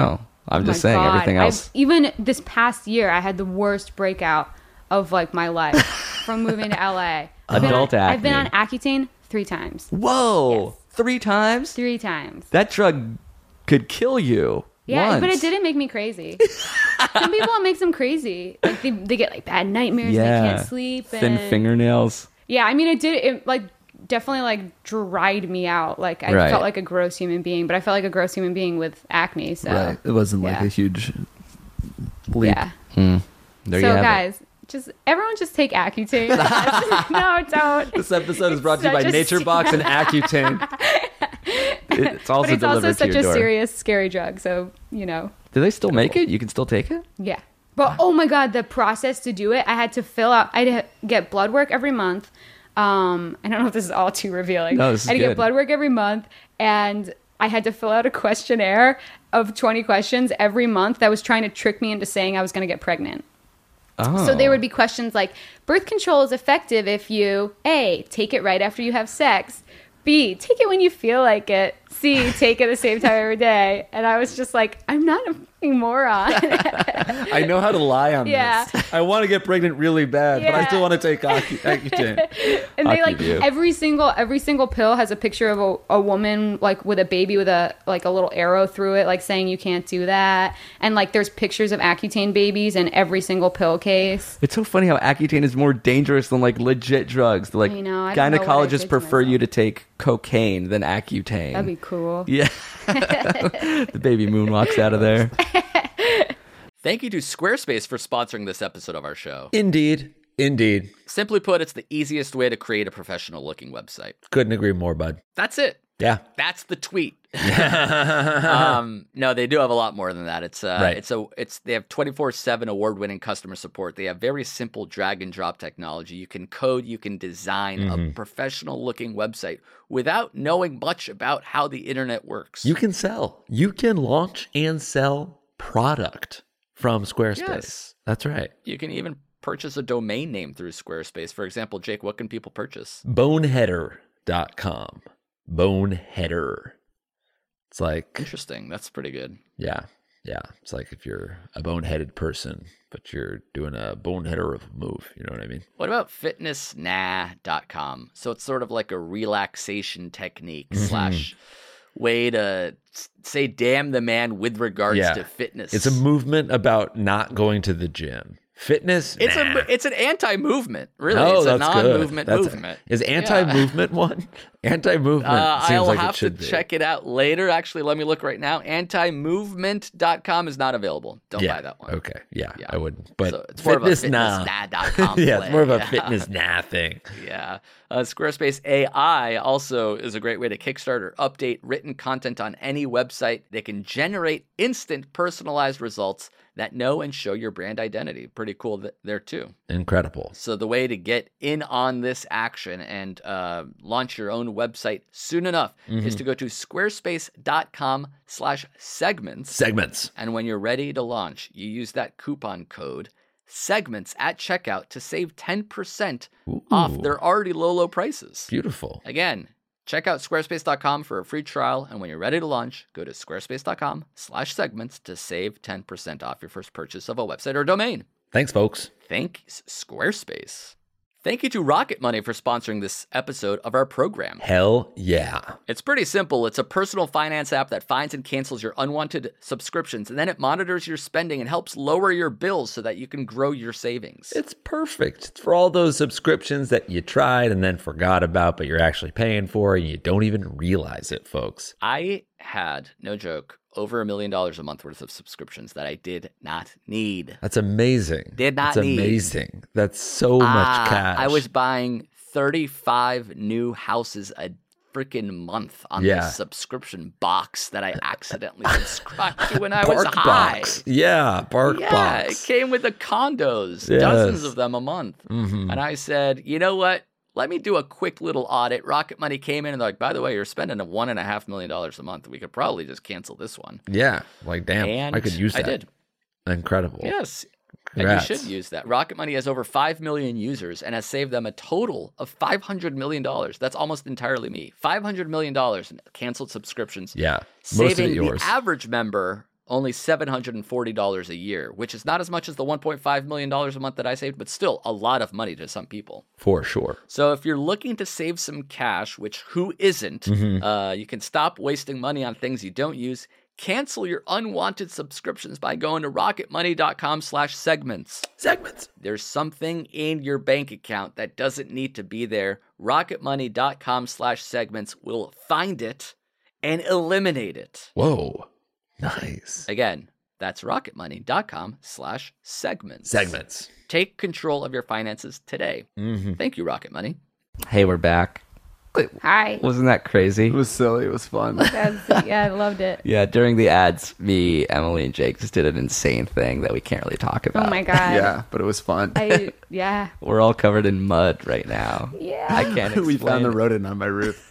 I'm just my saying God. everything else. Even this past year, I had the worst breakout of like my life from moving to LA. Adult I've been acne. on Accutane 3 times. Whoa, 3 times? 3 times. That drug could kill you. Yeah, once. but it didn't make me crazy. Some people it makes them crazy. Like they get like bad nightmares. Yeah. And they can't sleep. Thin and, fingernails. Yeah, I mean, it like definitely like dried me out. Like I Right. felt like a gross human being, but I felt like a gross human being with acne. So Right. It wasn't like yeah. a huge leap. yeah. There So you have it. guys, everyone just take Accutane. No, don't. This episode is brought to you by such a Nature Box and Accutane. It's also But it's also delivered to such your a door. serious, scary drug. So Do they still make it? You can still take it? yeah. But oh my god, the process to do it, I had to fill out. I had to get blood work every month. I don't know if this is all too revealing. No, this is I had to good. get blood work every month, and I had to fill out a questionnaire of 20 questions every month that was trying to trick me into saying I was going to get pregnant. Oh. So there would be questions like, birth control is effective if you, A, take it right after you have sex, B, take it when you feel like it, C, take it at the same time every day. And I was just like, I'm not a fucking moron. I know how to lie on Yeah. this. I want to get pregnant really bad, but I Yeah. still want to take Accutane. And they I'll like keep you. every single pill has a picture of a woman like with a baby with a little arrow through it, like saying you can't do that. And like there's pictures of Accutane babies in every single pill case. It's so funny how Accutane is more dangerous than like legit drugs. Like I know, I don't know what I gynecologists did to prefer you myself. to take cocaine than Accutane. That'd be cool. Yeah. The baby moonwalks out of there. Thank you to Squarespace for sponsoring this episode of our show. Indeed. Indeed. Simply put, it's the easiest way to create a professional looking website. Couldn't agree more, bud. That's it. Yeah. That's the tweet. No, they do have a lot more than that. It's Right. they have 24/7 award-winning customer support. They have very simple drag and drop technology. You can code, you can design a professional-looking website without knowing much about how the internet works. You can sell. You can launch and sell product from Squarespace. Yes. That's right. You can even purchase a domain name through Squarespace. For example, Jake, what can people purchase? Boneheader.com. Boneheader. It's like, Interesting. That's pretty good. yeah. It's like if you're a boneheaded person, but you're doing a boneheader of a move. You know what I mean? What about fitnessnah.com? So it's sort of like a relaxation technique slash way to say damn the man with regards to fitness. It's a movement about not going to the gym. Fitness. It's nah. it's an anti-movement, really. Oh, it's a that's good. non-movement That's- movement. Is anti-movement one? Anti-movement seems I'll like have it should to be. check it out later. Actually, let me look right now. Antimovement.com is not available. Don't buy that one. Okay. Yeah, Yeah. I wouldn't. But So it's more of a fitness nah. fitnessnah.com Yeah, it's more of a play. fitness nah thing. Yeah. Squarespace AI also is a great way to kickstart or update written content on any website. They can generate instant personalized results that know and show your brand identity. Pretty cool there too. Incredible. So the way to get in on this action and launch your own website soon enough is to go to squarespace.com/segments. Segments. And when you're ready to launch, you use that coupon code segments at checkout to save 10% off Ooh. their already low prices. Beautiful. Again, check out squarespace.com for a free trial. And when you're ready to launch, go to squarespace.com/segments to save 10% off your first purchase of a website or domain. Thanks, folks. Thanks, Squarespace. Thank you to Rocket Money for sponsoring this episode of our program. Hell yeah. It's pretty simple. It's a personal finance app that finds and cancels your unwanted subscriptions, and then it monitors your spending and helps lower your bills so that you can grow your savings. It's perfect. It's for all those subscriptions that you tried and then forgot about, but you're actually paying for and you don't even realize it, folks. I had, no joke, over $1 million a month worth of subscriptions that I did not need. That's amazing. Did not That's need. amazing. That's so much cash. I was buying 35 new houses a freaking month on Yeah. this subscription box that I accidentally subscribed to when I was Bark high. Box. Yeah, Bark Yeah, it Box. came with the condos, Yes. dozens of them a month. Mhm. And I said, you know what? Let me do a quick little audit. Rocket Money came in and they're like, by the way, you're spending $1.5 million a month. We could probably just cancel this one. Yeah, like damn, And I could use that. I did. Incredible. Yes. Congrats. And you should use that. Rocket Money has over 5 million users and has saved them a total of $500 million. That's almost entirely me. $500 million in canceled subscriptions. Yeah, most of Saving it yours. the average member only $740 a year, which is not as much as the $1.5 million a month that I saved, but still a lot of money to some people. For sure. So if you're looking to save some cash, which who isn't, you can stop wasting money on things you don't use. Cancel your unwanted subscriptions by going to rocketmoney.com/segments. Segments. There's something in your bank account that doesn't need to be there. Rocketmoney.com/segments will find it and eliminate it. Whoa. Nice. Again, that's rocketmoney.com/segments. Segments. Take control of your finances today. Thank you, Rocket Money. Hey, we're back. Hi. Wasn't that crazy? It was silly. It was fun. Yeah, I loved it. Yeah, during the ads, me, Emily, and Jake just did an insane thing that we can't really talk about. Oh my god. Yeah, but it was fun. Yeah. We're all covered in mud right now. Yeah. I can't explain. We found the it. rodent on my roof.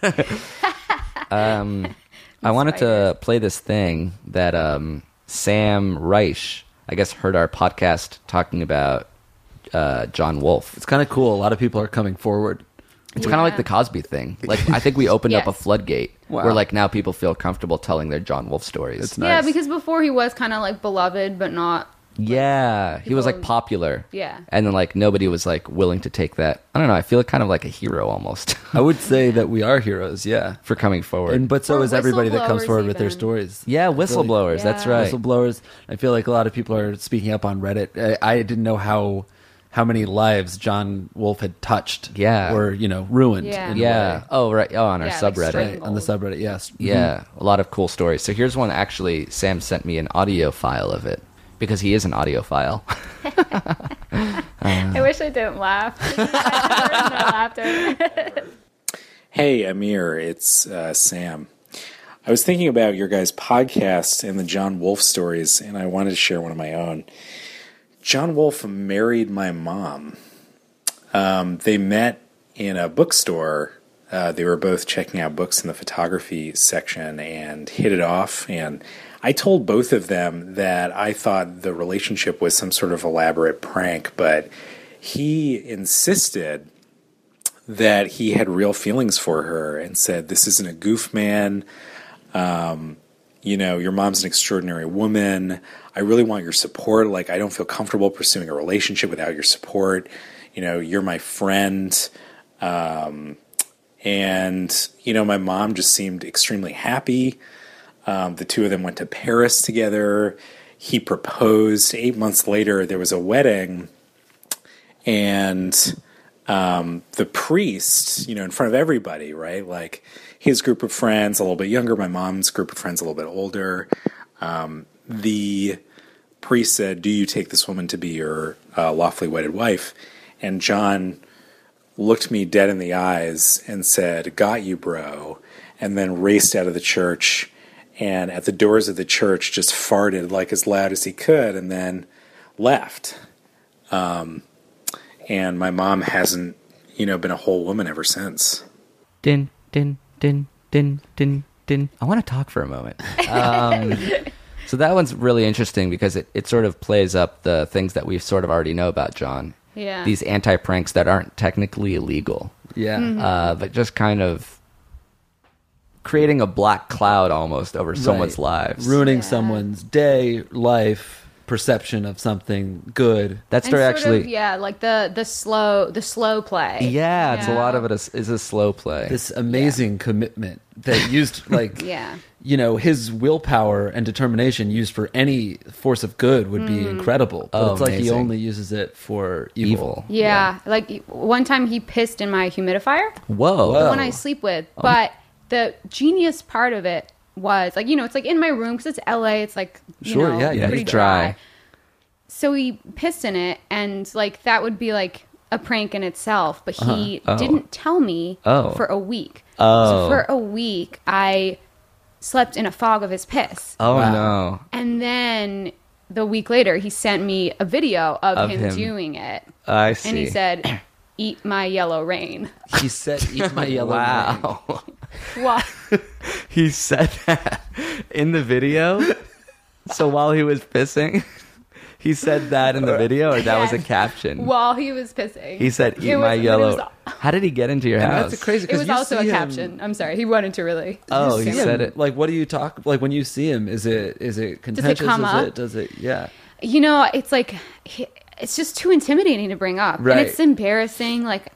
I wanted to play this thing that Sam Reich, I guess, heard our podcast talking about John Wolfe. It's kind of cool. A lot of people are coming forward. It's kind of like the Cosby thing. Like, I think we opened up a Yes. floodgate where, like, now people feel comfortable telling their John Wolfe stories. It's nice. Yeah, because before he was kind of like beloved, but not. Yeah, he was like people- popular. Yeah. And then like nobody was like willing to take that. I don't know. I feel kind of like a hero almost I would say that we are heroes, yeah. for coming forward. But so Or is everybody that comes whistleblowers forward with their even. stories. yeah, whistleblowers. That's Yeah. right. Whistleblowers. I feel like a lot of people are speaking up on Reddit. I didn't know how many lives John Wolfe had touched. Yeah. Or, ruined. Yeah. in a Yeah. way. Oh, right. Oh, on our Yeah, like subreddit. strangled. On the subreddit, yes. Yeah, a lot of cool stories. So here's one. Actually, Sam sent me an audio file of it because he is an audiophile. I wish I didn't laugh. I never no laughter. Hey, Amir, it's Sam. I was thinking about your guys' podcast and the John Wolfe stories, and I wanted to share one of my own. John Wolfe married my mom. They met in a bookstore. They were both checking out books in the photography section and hit it off. And I told both of them that I thought the relationship was some sort of elaborate prank, but he insisted that he had real feelings for her and said, "This isn't a goof, man. Your mom's an extraordinary woman. I really want your support. Like, I don't feel comfortable pursuing a relationship without your support. You're my friend." My mom just seemed extremely happy. The two of them went to Paris together. He proposed. 8 months later, there was a wedding. And the priest, in front of everybody, right? Like his group of friends, a little bit younger, my mom's group of friends, a little bit older. The priest said, "Do you take this woman to be your lawfully wedded wife?" And John looked me dead in the eyes and said, "Got you, bro," and then raced out of the church, and at the doors of the church just farted like as loud as he could and then left. And my mom hasn't, been a whole woman ever since. Din, din, din, din, din, din. I want to talk for a moment. So that one's really interesting because it sort of plays up the things that we sort of already know about John. Yeah. These anti-pranks that aren't technically illegal, Yeah. but just kind of creating a black cloud almost over someone's lives. Ruining Yeah. someone's day, life, perception of something good. That And story sort actually... of, like the slow play. Yeah, it's a lot Yeah. of it is a slow play. This amazing commitment that used like Yeah. his willpower and determination used for any force of good would be incredible. But Oh, it's like he amazing. only uses it for evil. Yeah, like one time he pissed in my humidifier, Whoa. the one I sleep with. But the genius part of it was like, it's like in my room because it's LA. It's like, Sure, yeah, yeah, pretty it's dry. So he pissed in it, and like that would be like a prank in itself. But he Oh. didn't tell me Oh. for a week. Oh. So for a week, I slept in a fog of his piss. Oh, Wow. no. And then the week later, he sent me a video of him doing it. I see. And he said, "Eat my yellow rain." He said, "Eat my yellow rain." Wow. Wow. He said that in the video. So while he was pissing, He said that in the video, or that was a Yes. caption? While he was pissing. He said, "Eat It my was- yellow." it was- How did he get into your And house? that's crazy It because was you also a see him- caption. I'm sorry. He wanted to really. Oh, he see said him, it. Like, what do you talk? Like, when you see him, is it contentious? come is up? it? Does it? Yeah. You know, it's like it's just too intimidating to bring up, Right. and it's embarrassing. Like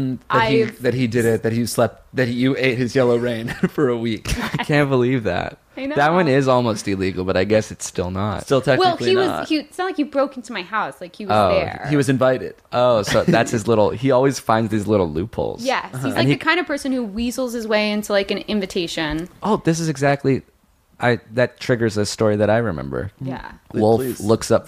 That he did it. That he slept. That you ate his yellow rain for a week. I can't believe that. I know. That one is almost illegal, but I guess it's still not. Still technically well, not. it's not like he broke into my house. Like he was Oh, there. He was invited. Oh, so that's his little. He always finds these little loopholes. Yes, he's like And he- the kind of person who weasels his way into like an invitation. Oh, this is exactly. That triggers a story that I remember. Yeah. Wolf Please. looks up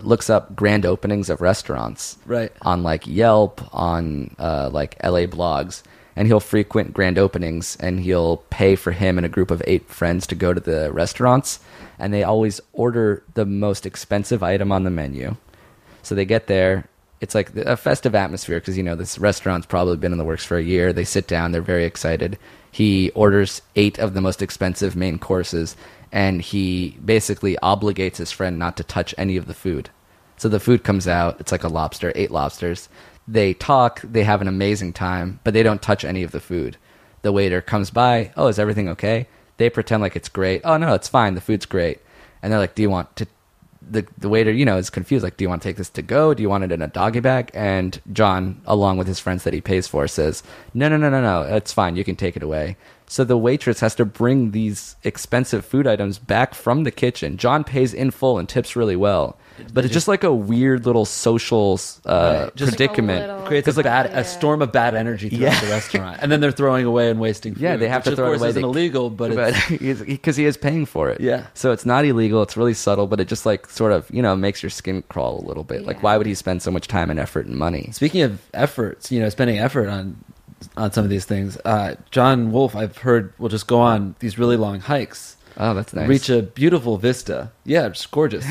grand openings of restaurants, Right. on like Yelp, on like LA blogs, and he'll frequent grand openings, and he'll pay for him and a group of 8 friends to go to the restaurants, and they always order the most expensive item on the menu. So they get there. It's like a festive atmosphere because, you know, this restaurant's probably been in the works for a year. They sit down. They're very excited. He orders 8 of the most expensive main courses, and he basically obligates his friend not to touch any of the food. So the food comes out. It's like a lobster, 8 lobsters. They talk. They have an amazing time, but they don't touch any of the food. The waiter comes by. Oh, is everything okay? They pretend like it's great. Oh, no, it's fine. The food's great. And they're like, do you want to... The waiter, you know, is confused. Like, do you want to take this to go? Do you want it in a doggy bag? And John, along with his friends that he pays for, says, no, it's fine. You can take it away. So the waitress has to bring these expensive food items back from the kitchen. John pays in full and tips really well. But it's just like a weird little social Just like a predicament. little- Creates a Yeah. a storm of bad energy throughout the restaurant, and then they're throwing away and wasting food. Yeah, they have which to throw it of course away. Isn't illegal, but it's, because he is paying for it. Yeah. So it's not illegal. It's really subtle, but it just like sort of, you know, makes your skin crawl a little bit. Like, Yeah. why would he spend so much time and effort and money? Speaking of efforts, you know, spending effort on some of these things, John Wolfe, I've heard, will just go on these really long hikes, Oh, that's nice. reach a beautiful vista. Yeah, it's gorgeous.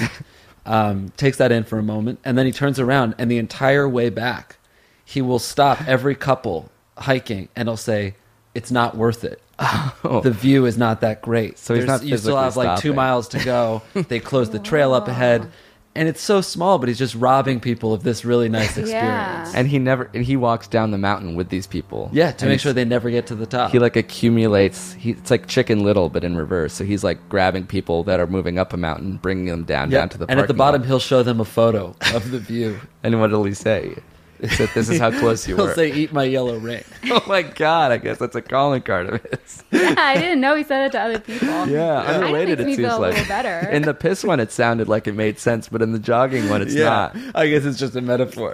Takes that in for a moment, and then he turns around, and the entire way back, he will stop every couple hiking, and he'll say, "It's not worth it. The view is not that great." So he's not You still physically have like 2 stopping. miles to go. They close the trail up ahead. And it's so small, but he's just robbing people of this really nice experience. And he walks down the mountain with these people. Yeah, to And make sure they never get to the top. he like accumulates. It's like Chicken Little, but in reverse. So he's like grabbing people that are moving up a mountain, bringing them down to the and at the parking bottom, lot. he'll show them a photo of the view. And what will he say? He said, "This is how close you He'll were." say, "Eat my yellow rain." "Oh my god!" I guess that's a calling card of his. Yeah, I didn't know he said it to other people. Yeah, unrelated. It makes me It seems feel a like little better. in the piss one, it sounded like it made sense, but in the jogging one, it's not. I guess it's just a metaphor.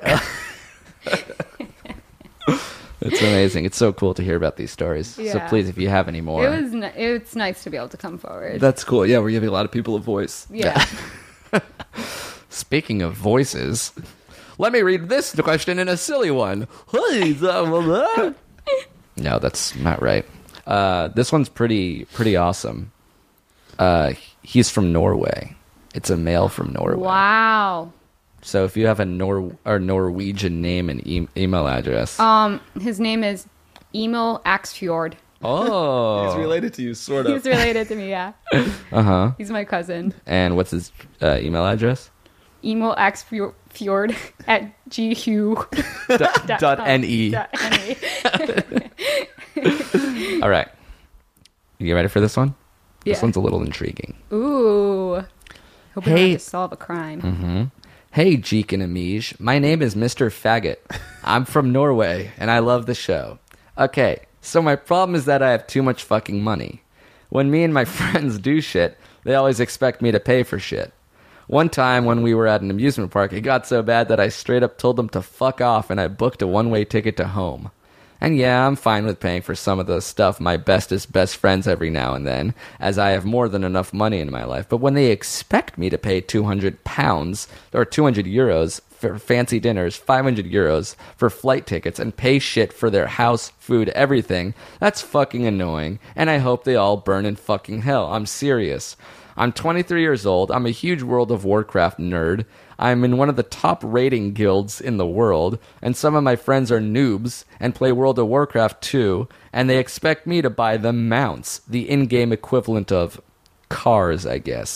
It's amazing. It's so cool to hear about these stories. So Yeah. please, if you have any more, It's nice to be able to come forward. That's cool. Yeah, we're giving a lot of people a voice. yeah. Speaking of voices, let me read this question in a silly one. No, that's not right. This one's pretty awesome. He's from Norway. It's a male from Norway. Wow. So if you have a Norwegian name and email address, His name is Emil Axfjord. oh, He's related to you, sort of. He's related to me, yeah. uh-huh. He's my cousin. And what's his email address? Emil Axfjord at gu. .ne. All right. You ready for this one? This Yeah. one's a little intriguing. Ooh. Hope we don't Hey. have to solve a crime. Hey, Jeek and Amige. My name is Mr. Faggot. I'm from Norway, and I love the show. Okay, so my problem is that I have too much fucking money. When me and my friends do shit, they always expect me to pay for shit. One time when we were at an amusement park, it got so bad that I straight up told them to fuck off and I booked a one-way ticket to home. And yeah, I'm fine with paying for some of the stuff my bestest best friends every now and then, as I have more than enough money in my life. But when they expect me to pay £200 or 200 euros for fancy dinners, 500 euros for flight tickets, and pay shit for their house, food, everything, that's fucking annoying. And I hope they all burn in fucking hell. I'm serious. I'm 23 years old. I'm a huge World of Warcraft nerd. I'm in one of the top rating guilds in the world, and some of my friends are noobs and play World of Warcraft too, and they expect me to buy them mounts, the in-game equivalent of cars, I guess.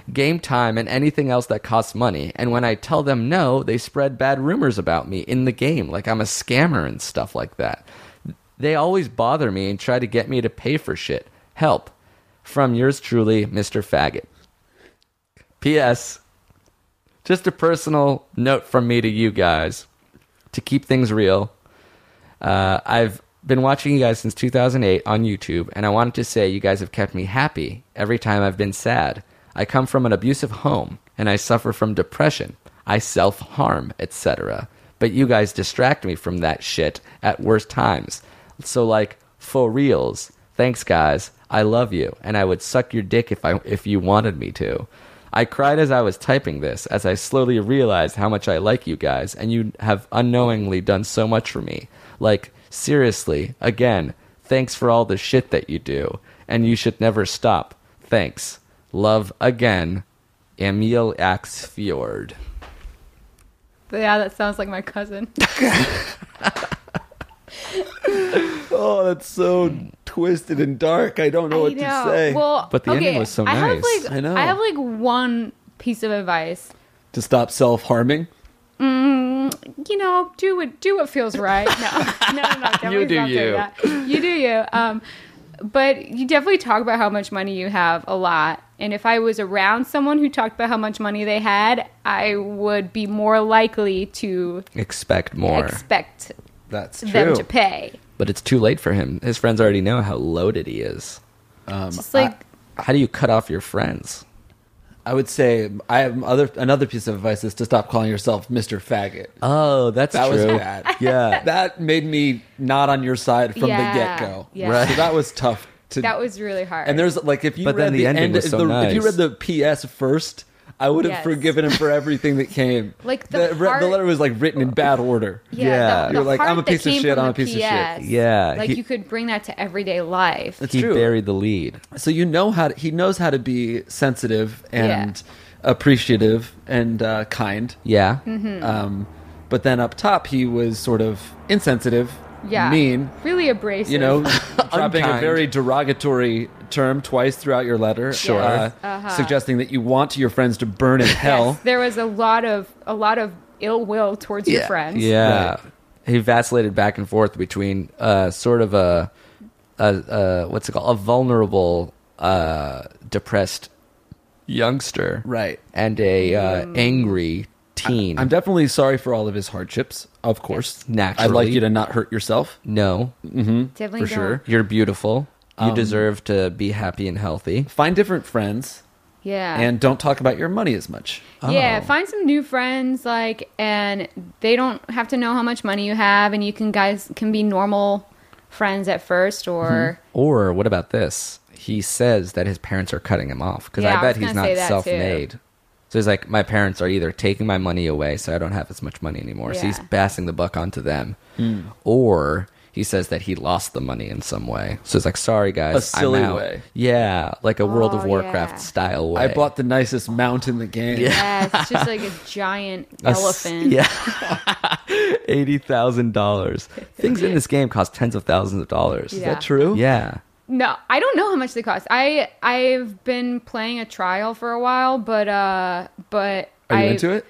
game time, and anything else that costs money. And when I tell them no, they spread bad rumors about me in the game, like I'm a scammer and stuff like that. They always bother me and try to get me to pay for shit. Help. From yours truly, Mr. Faggot. P.S. Just a personal note from me to you guys. To keep things real, I've been watching you guys since 2008 on YouTube, and I wanted to say you guys have kept me happy every time I've been sad. I come from an abusive home, and I suffer from depression. I self-harm, etc. But you guys distract me from that shit at worst times. So, like, for reals, thanks, guys. I love you, and I would suck your dick if you wanted me to. I cried as I was typing this, as I slowly realized how much I like you guys, and you have unknowingly done so much for me. Like, seriously, again, thanks for all the shit that you do, and you should never stop. Thanks. Love again, Emil Axfjord. Yeah, that sounds like my cousin. Oh, that's so twisted and dark. I don't know what to say. Well, But the ending was so I have nice. I know. I have like one piece of advice. To stop self-harming? You know, do what feels right. No, definitely You do not doing you. that. You do you. But you definitely talk about how much money you have a lot. And if I was around someone who talked about how much money they had, I would be more likely to Expect more. expect That's true. them to pay. But it's too late for him. His friends already know how loaded he is. Just like, How do you cut off your friends? I would say I have another piece of advice is to stop calling yourself Mr. Faggot. Oh, that's That was true. bad. Yeah. That made me not on your side from Yeah, the get-go. yeah. Right. So that was tough to that was really hard. And there's like if you But read then the ending was so if you nice. read the PS first, I would have Yes. forgiven him for everything that came. Like, the the part- letter was like written in bad order. Yeah. You're like, part I'm a that piece of came shit, from I'm a the piece of shit. PS, Yeah, Like, he- you could bring that to everyday life. It's He true. buried the lead. So he knows how to be sensitive and appreciative and kind. Yeah. Mm-hmm. But then up top, he was sort of insensitive, Yeah. mean. Really abrasive. You know, dropping a Unkind. very derogatory term twice throughout your letter, Sure. Yes. suggesting that you want your friends to burn in hell. Yes, there was a lot of ill will towards your friends. Yeah. Right. He vacillated back and forth between sort of a what's it called? A vulnerable, depressed youngster. Right. And a angry teen. I'm definitely sorry for all of his hardships, of course. Naturally. I'd like you to not hurt yourself. No. Definitely For sure. You're beautiful. You deserve to be happy and healthy. Find different friends Yeah. and don't talk about your money as much. Yeah, Oh. find some new friends, and they don't have to know how much money you have, and you guys can be normal friends at first, or Or what about this? He says that his parents are cutting him off because Yeah, I I bet was he's gonna not say that, self-made. So he's like, my parents are either taking my money away, so I don't have as much money anymore. So he's Yeah. passing the buck onto them, or he says that he lost the money in some way. So it's like, sorry guys, A silly I'm out. way. Yeah, like a World of Oh, Warcraft yeah. style way. I bought the nicest mount in the game. yeah, it's just like a giant elephant. Yeah, $80,000. Things in this game cost tens of thousands of dollars. Is that Yeah. True? Yeah. No, I don't know how much they cost. I've been playing a trial for a while, but Are you into it?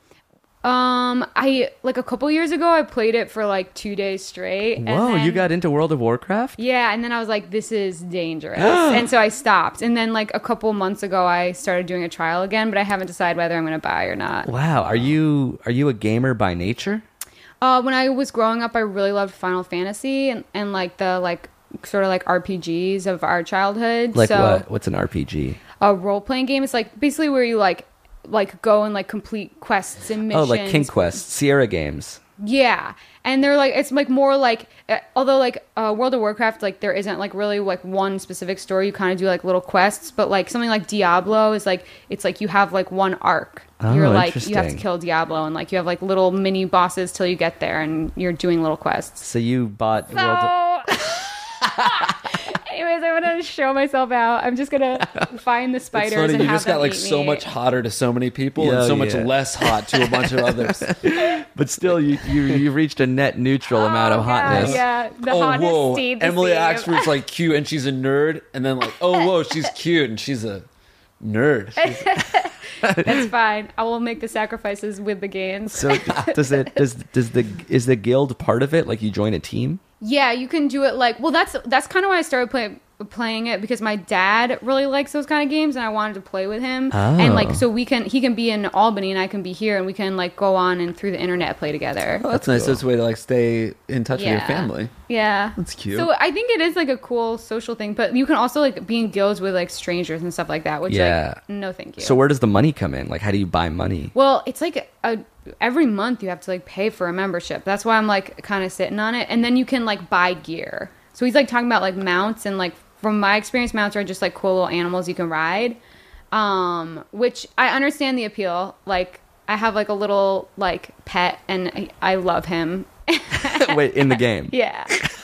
I like a couple years ago I played it for like 2 days straight. and Whoa, you then- got into World of Warcraft? Yeah, and then I was like, this is dangerous. And so I stopped. And then like a couple months ago I started doing a trial again, but I haven't decided whether I'm gonna buy or not. Wow, are you a gamer by nature? When I was growing up I really loved Final Fantasy and like the like sort of like RPGs of our childhood. Like so what? What's an RPG? a role playing game. It's like basically where you like go and like complete quests and missions. Oh, like King Quest, Sierra games. Yeah, and they're like it's like more like although like World of Warcraft like there isn't like really like one specific story. You kind of do like little quests, but like something like Diablo is like it's like you have like one arc. Oh, You're like you have to interesting. kill Diablo and like you have like little mini bosses till you get there and you're doing little quests. So you bought So, World of... anyways, I'm gonna show myself out. I'm just gonna find the It's spiders funny, and you have just got them like eat so me. much hotter to so many people Yeah, and so much yeah. less hot to a bunch of others. But still, you reached a net neutral amount of Oh, hotness. Yeah, the hotness stayed the Emily same. Axford's like cute and she's a nerd, and then like, oh whoa, she's cute and she's a Nerd. That's fine. I will make the sacrifices with the gains. So is the guild part of it? Like you join a team? Yeah, you can do it like, well, that's kind of why I started playing it, because my dad really likes those kind of games and I wanted to play with him. And like, so he can be in Albany and I can be here and we can like go on and through the internet play together. Oh, that's nice. That's a way to like stay in touch with your family. Yeah. That's cute. So I think it is like a cool social thing, but you can also like be in guilds with like strangers and stuff like that, which like, no thank you. So where does the money come in? Like how do you buy money? Well, it's like every month you have to like pay for a membership. That's why I'm like kind of sitting on it. And then you can like buy gear. So he's like talking about like mounts, and like from my experience, mounts are just like cool little animals you can ride. Which I understand the appeal. Like I have like a little like pet and I love him. Wait, in the game? Yeah.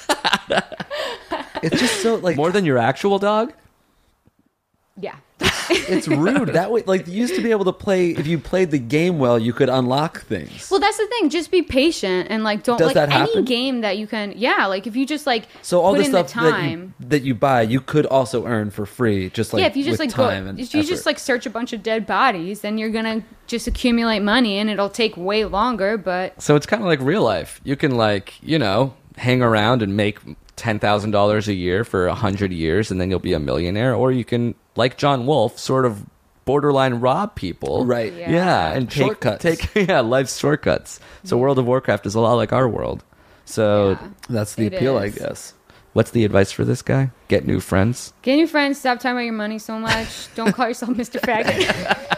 It's just so like More than your actual dog? Yeah. it's rude that way. Like you used to be able to play, if you played the game well, you could unlock things. Well, that's the thing. Just be patient and like don't Does like that any happen? game that you can. Yeah, like if you just like So all put the in stuff the time. that you buy, you could also earn for free. Just like yeah, if you just with like go, time and if you just effort. like search a bunch of dead bodies, then you're gonna just accumulate money, and it'll take way longer. But So it's kind of like real life. You can like, hang around and make $10,000 a year for 100 years and then you'll be a millionaire. Or you can, like John Wolfe, sort of borderline rob people. Right. Yeah. And Shortcuts. take life's shortcuts. So World of Warcraft is a lot like our world. So That's the It appeal, I is. guess. what's the advice for this guy? Get new friends. get new friends. Stop talking about your money so much. Don't call yourself Mr. Faggot.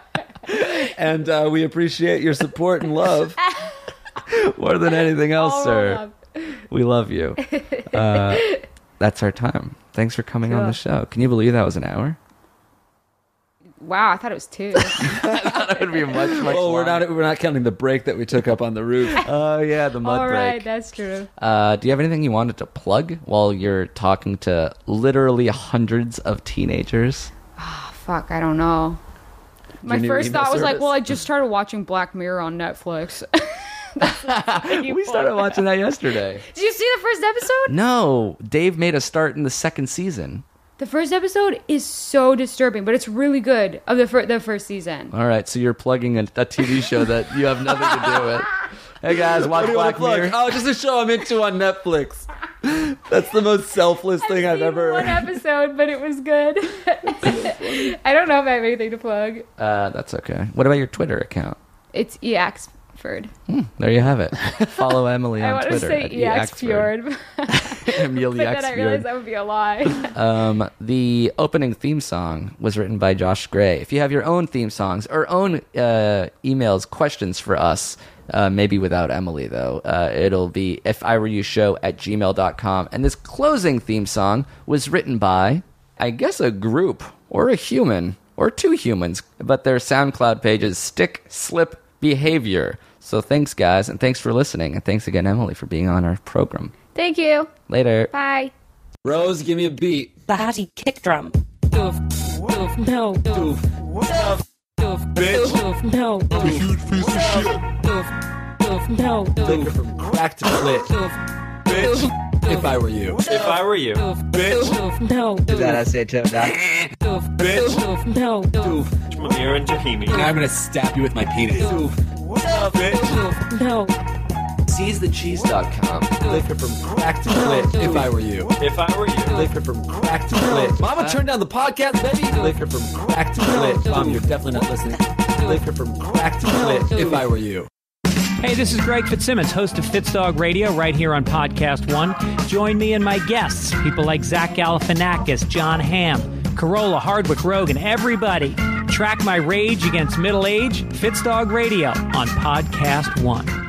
And we appreciate your support and love. More than anything else, All sir. rolled up. We love you. That's our time. Thanks for coming on the show. Can you believe that was an hour? Wow, I thought it was 2. That would be much Oh, we're not counting the break that we took up on the roof. Oh yeah, the mud All break. right, that's true. Do you have anything you wanted to plug while you're talking to literally hundreds of teenagers? Fuck, I don't know. My need first email thought was like, service? well, I just started watching Black Mirror on Netflix. We started watching that yesterday. Did you see the first episode? No, Dave made us start in the second season. The first episode is so disturbing, but it's really good of the first season. All right, so you're plugging a TV show that you have nothing to do with. Hey guys, watch What do you want Black to plug? Mirror. Oh, just a show I'm into on Netflix. That's the most selfless thing I've seen ever. one episode, but it was good. I don't know if I have anything to plug. That's okay. What about your Twitter account? It's Eaxford. There you have it. Follow Emily I on want Twitter. to say at Eaxfjord, Emil but then I realized that would be a lie. The opening theme song was written by Josh Gray. If you have your own theme songs or own emails, questions for us, maybe without Emily though, it'll be ifiwereyoushow@gmail.com. And this closing theme song was written by, I guess, a group or a human or two humans, but their SoundCloud page is Stick Slip Behavior. So thanks guys, and thanks for listening, and thanks again Emily for being on our program. Thank you. Later. Bye. Rose, give me a beat. The Hottie kick drum. Doof. Doof. No. Doof. Doof. Doof. Bitch. No. Huge piece of shit. Doof. Doof. No. Liquor from crack to clit. Doof. Bitch, if I were you. If I were you. Bitch. Doof. No. Is that how I say it, Doof? Doof. Bitch. Doof. No. Doof. Mamir and Tahimi. I'm gonna stab you with my penis. Bitch. Doof. No. SeizeTheCheese.com. Liquor from crack to clit. If I were you. If I were you. Liquor from crack to clit. Mama, turn down the podcast, baby. Liquor from crack to clit. Mom, you're definitely not listening. Liquor from crack to clit. If I were you. Hey, this is Greg Fitzsimmons, host of Fitzdog Radio, right here on Podcast One. Join me and my guests, people like Zach Galifianakis, John Hamm, Carolla, Hardwick, Rogan, everybody. Track my rage against middle age, Fitzdog Radio on Podcast One.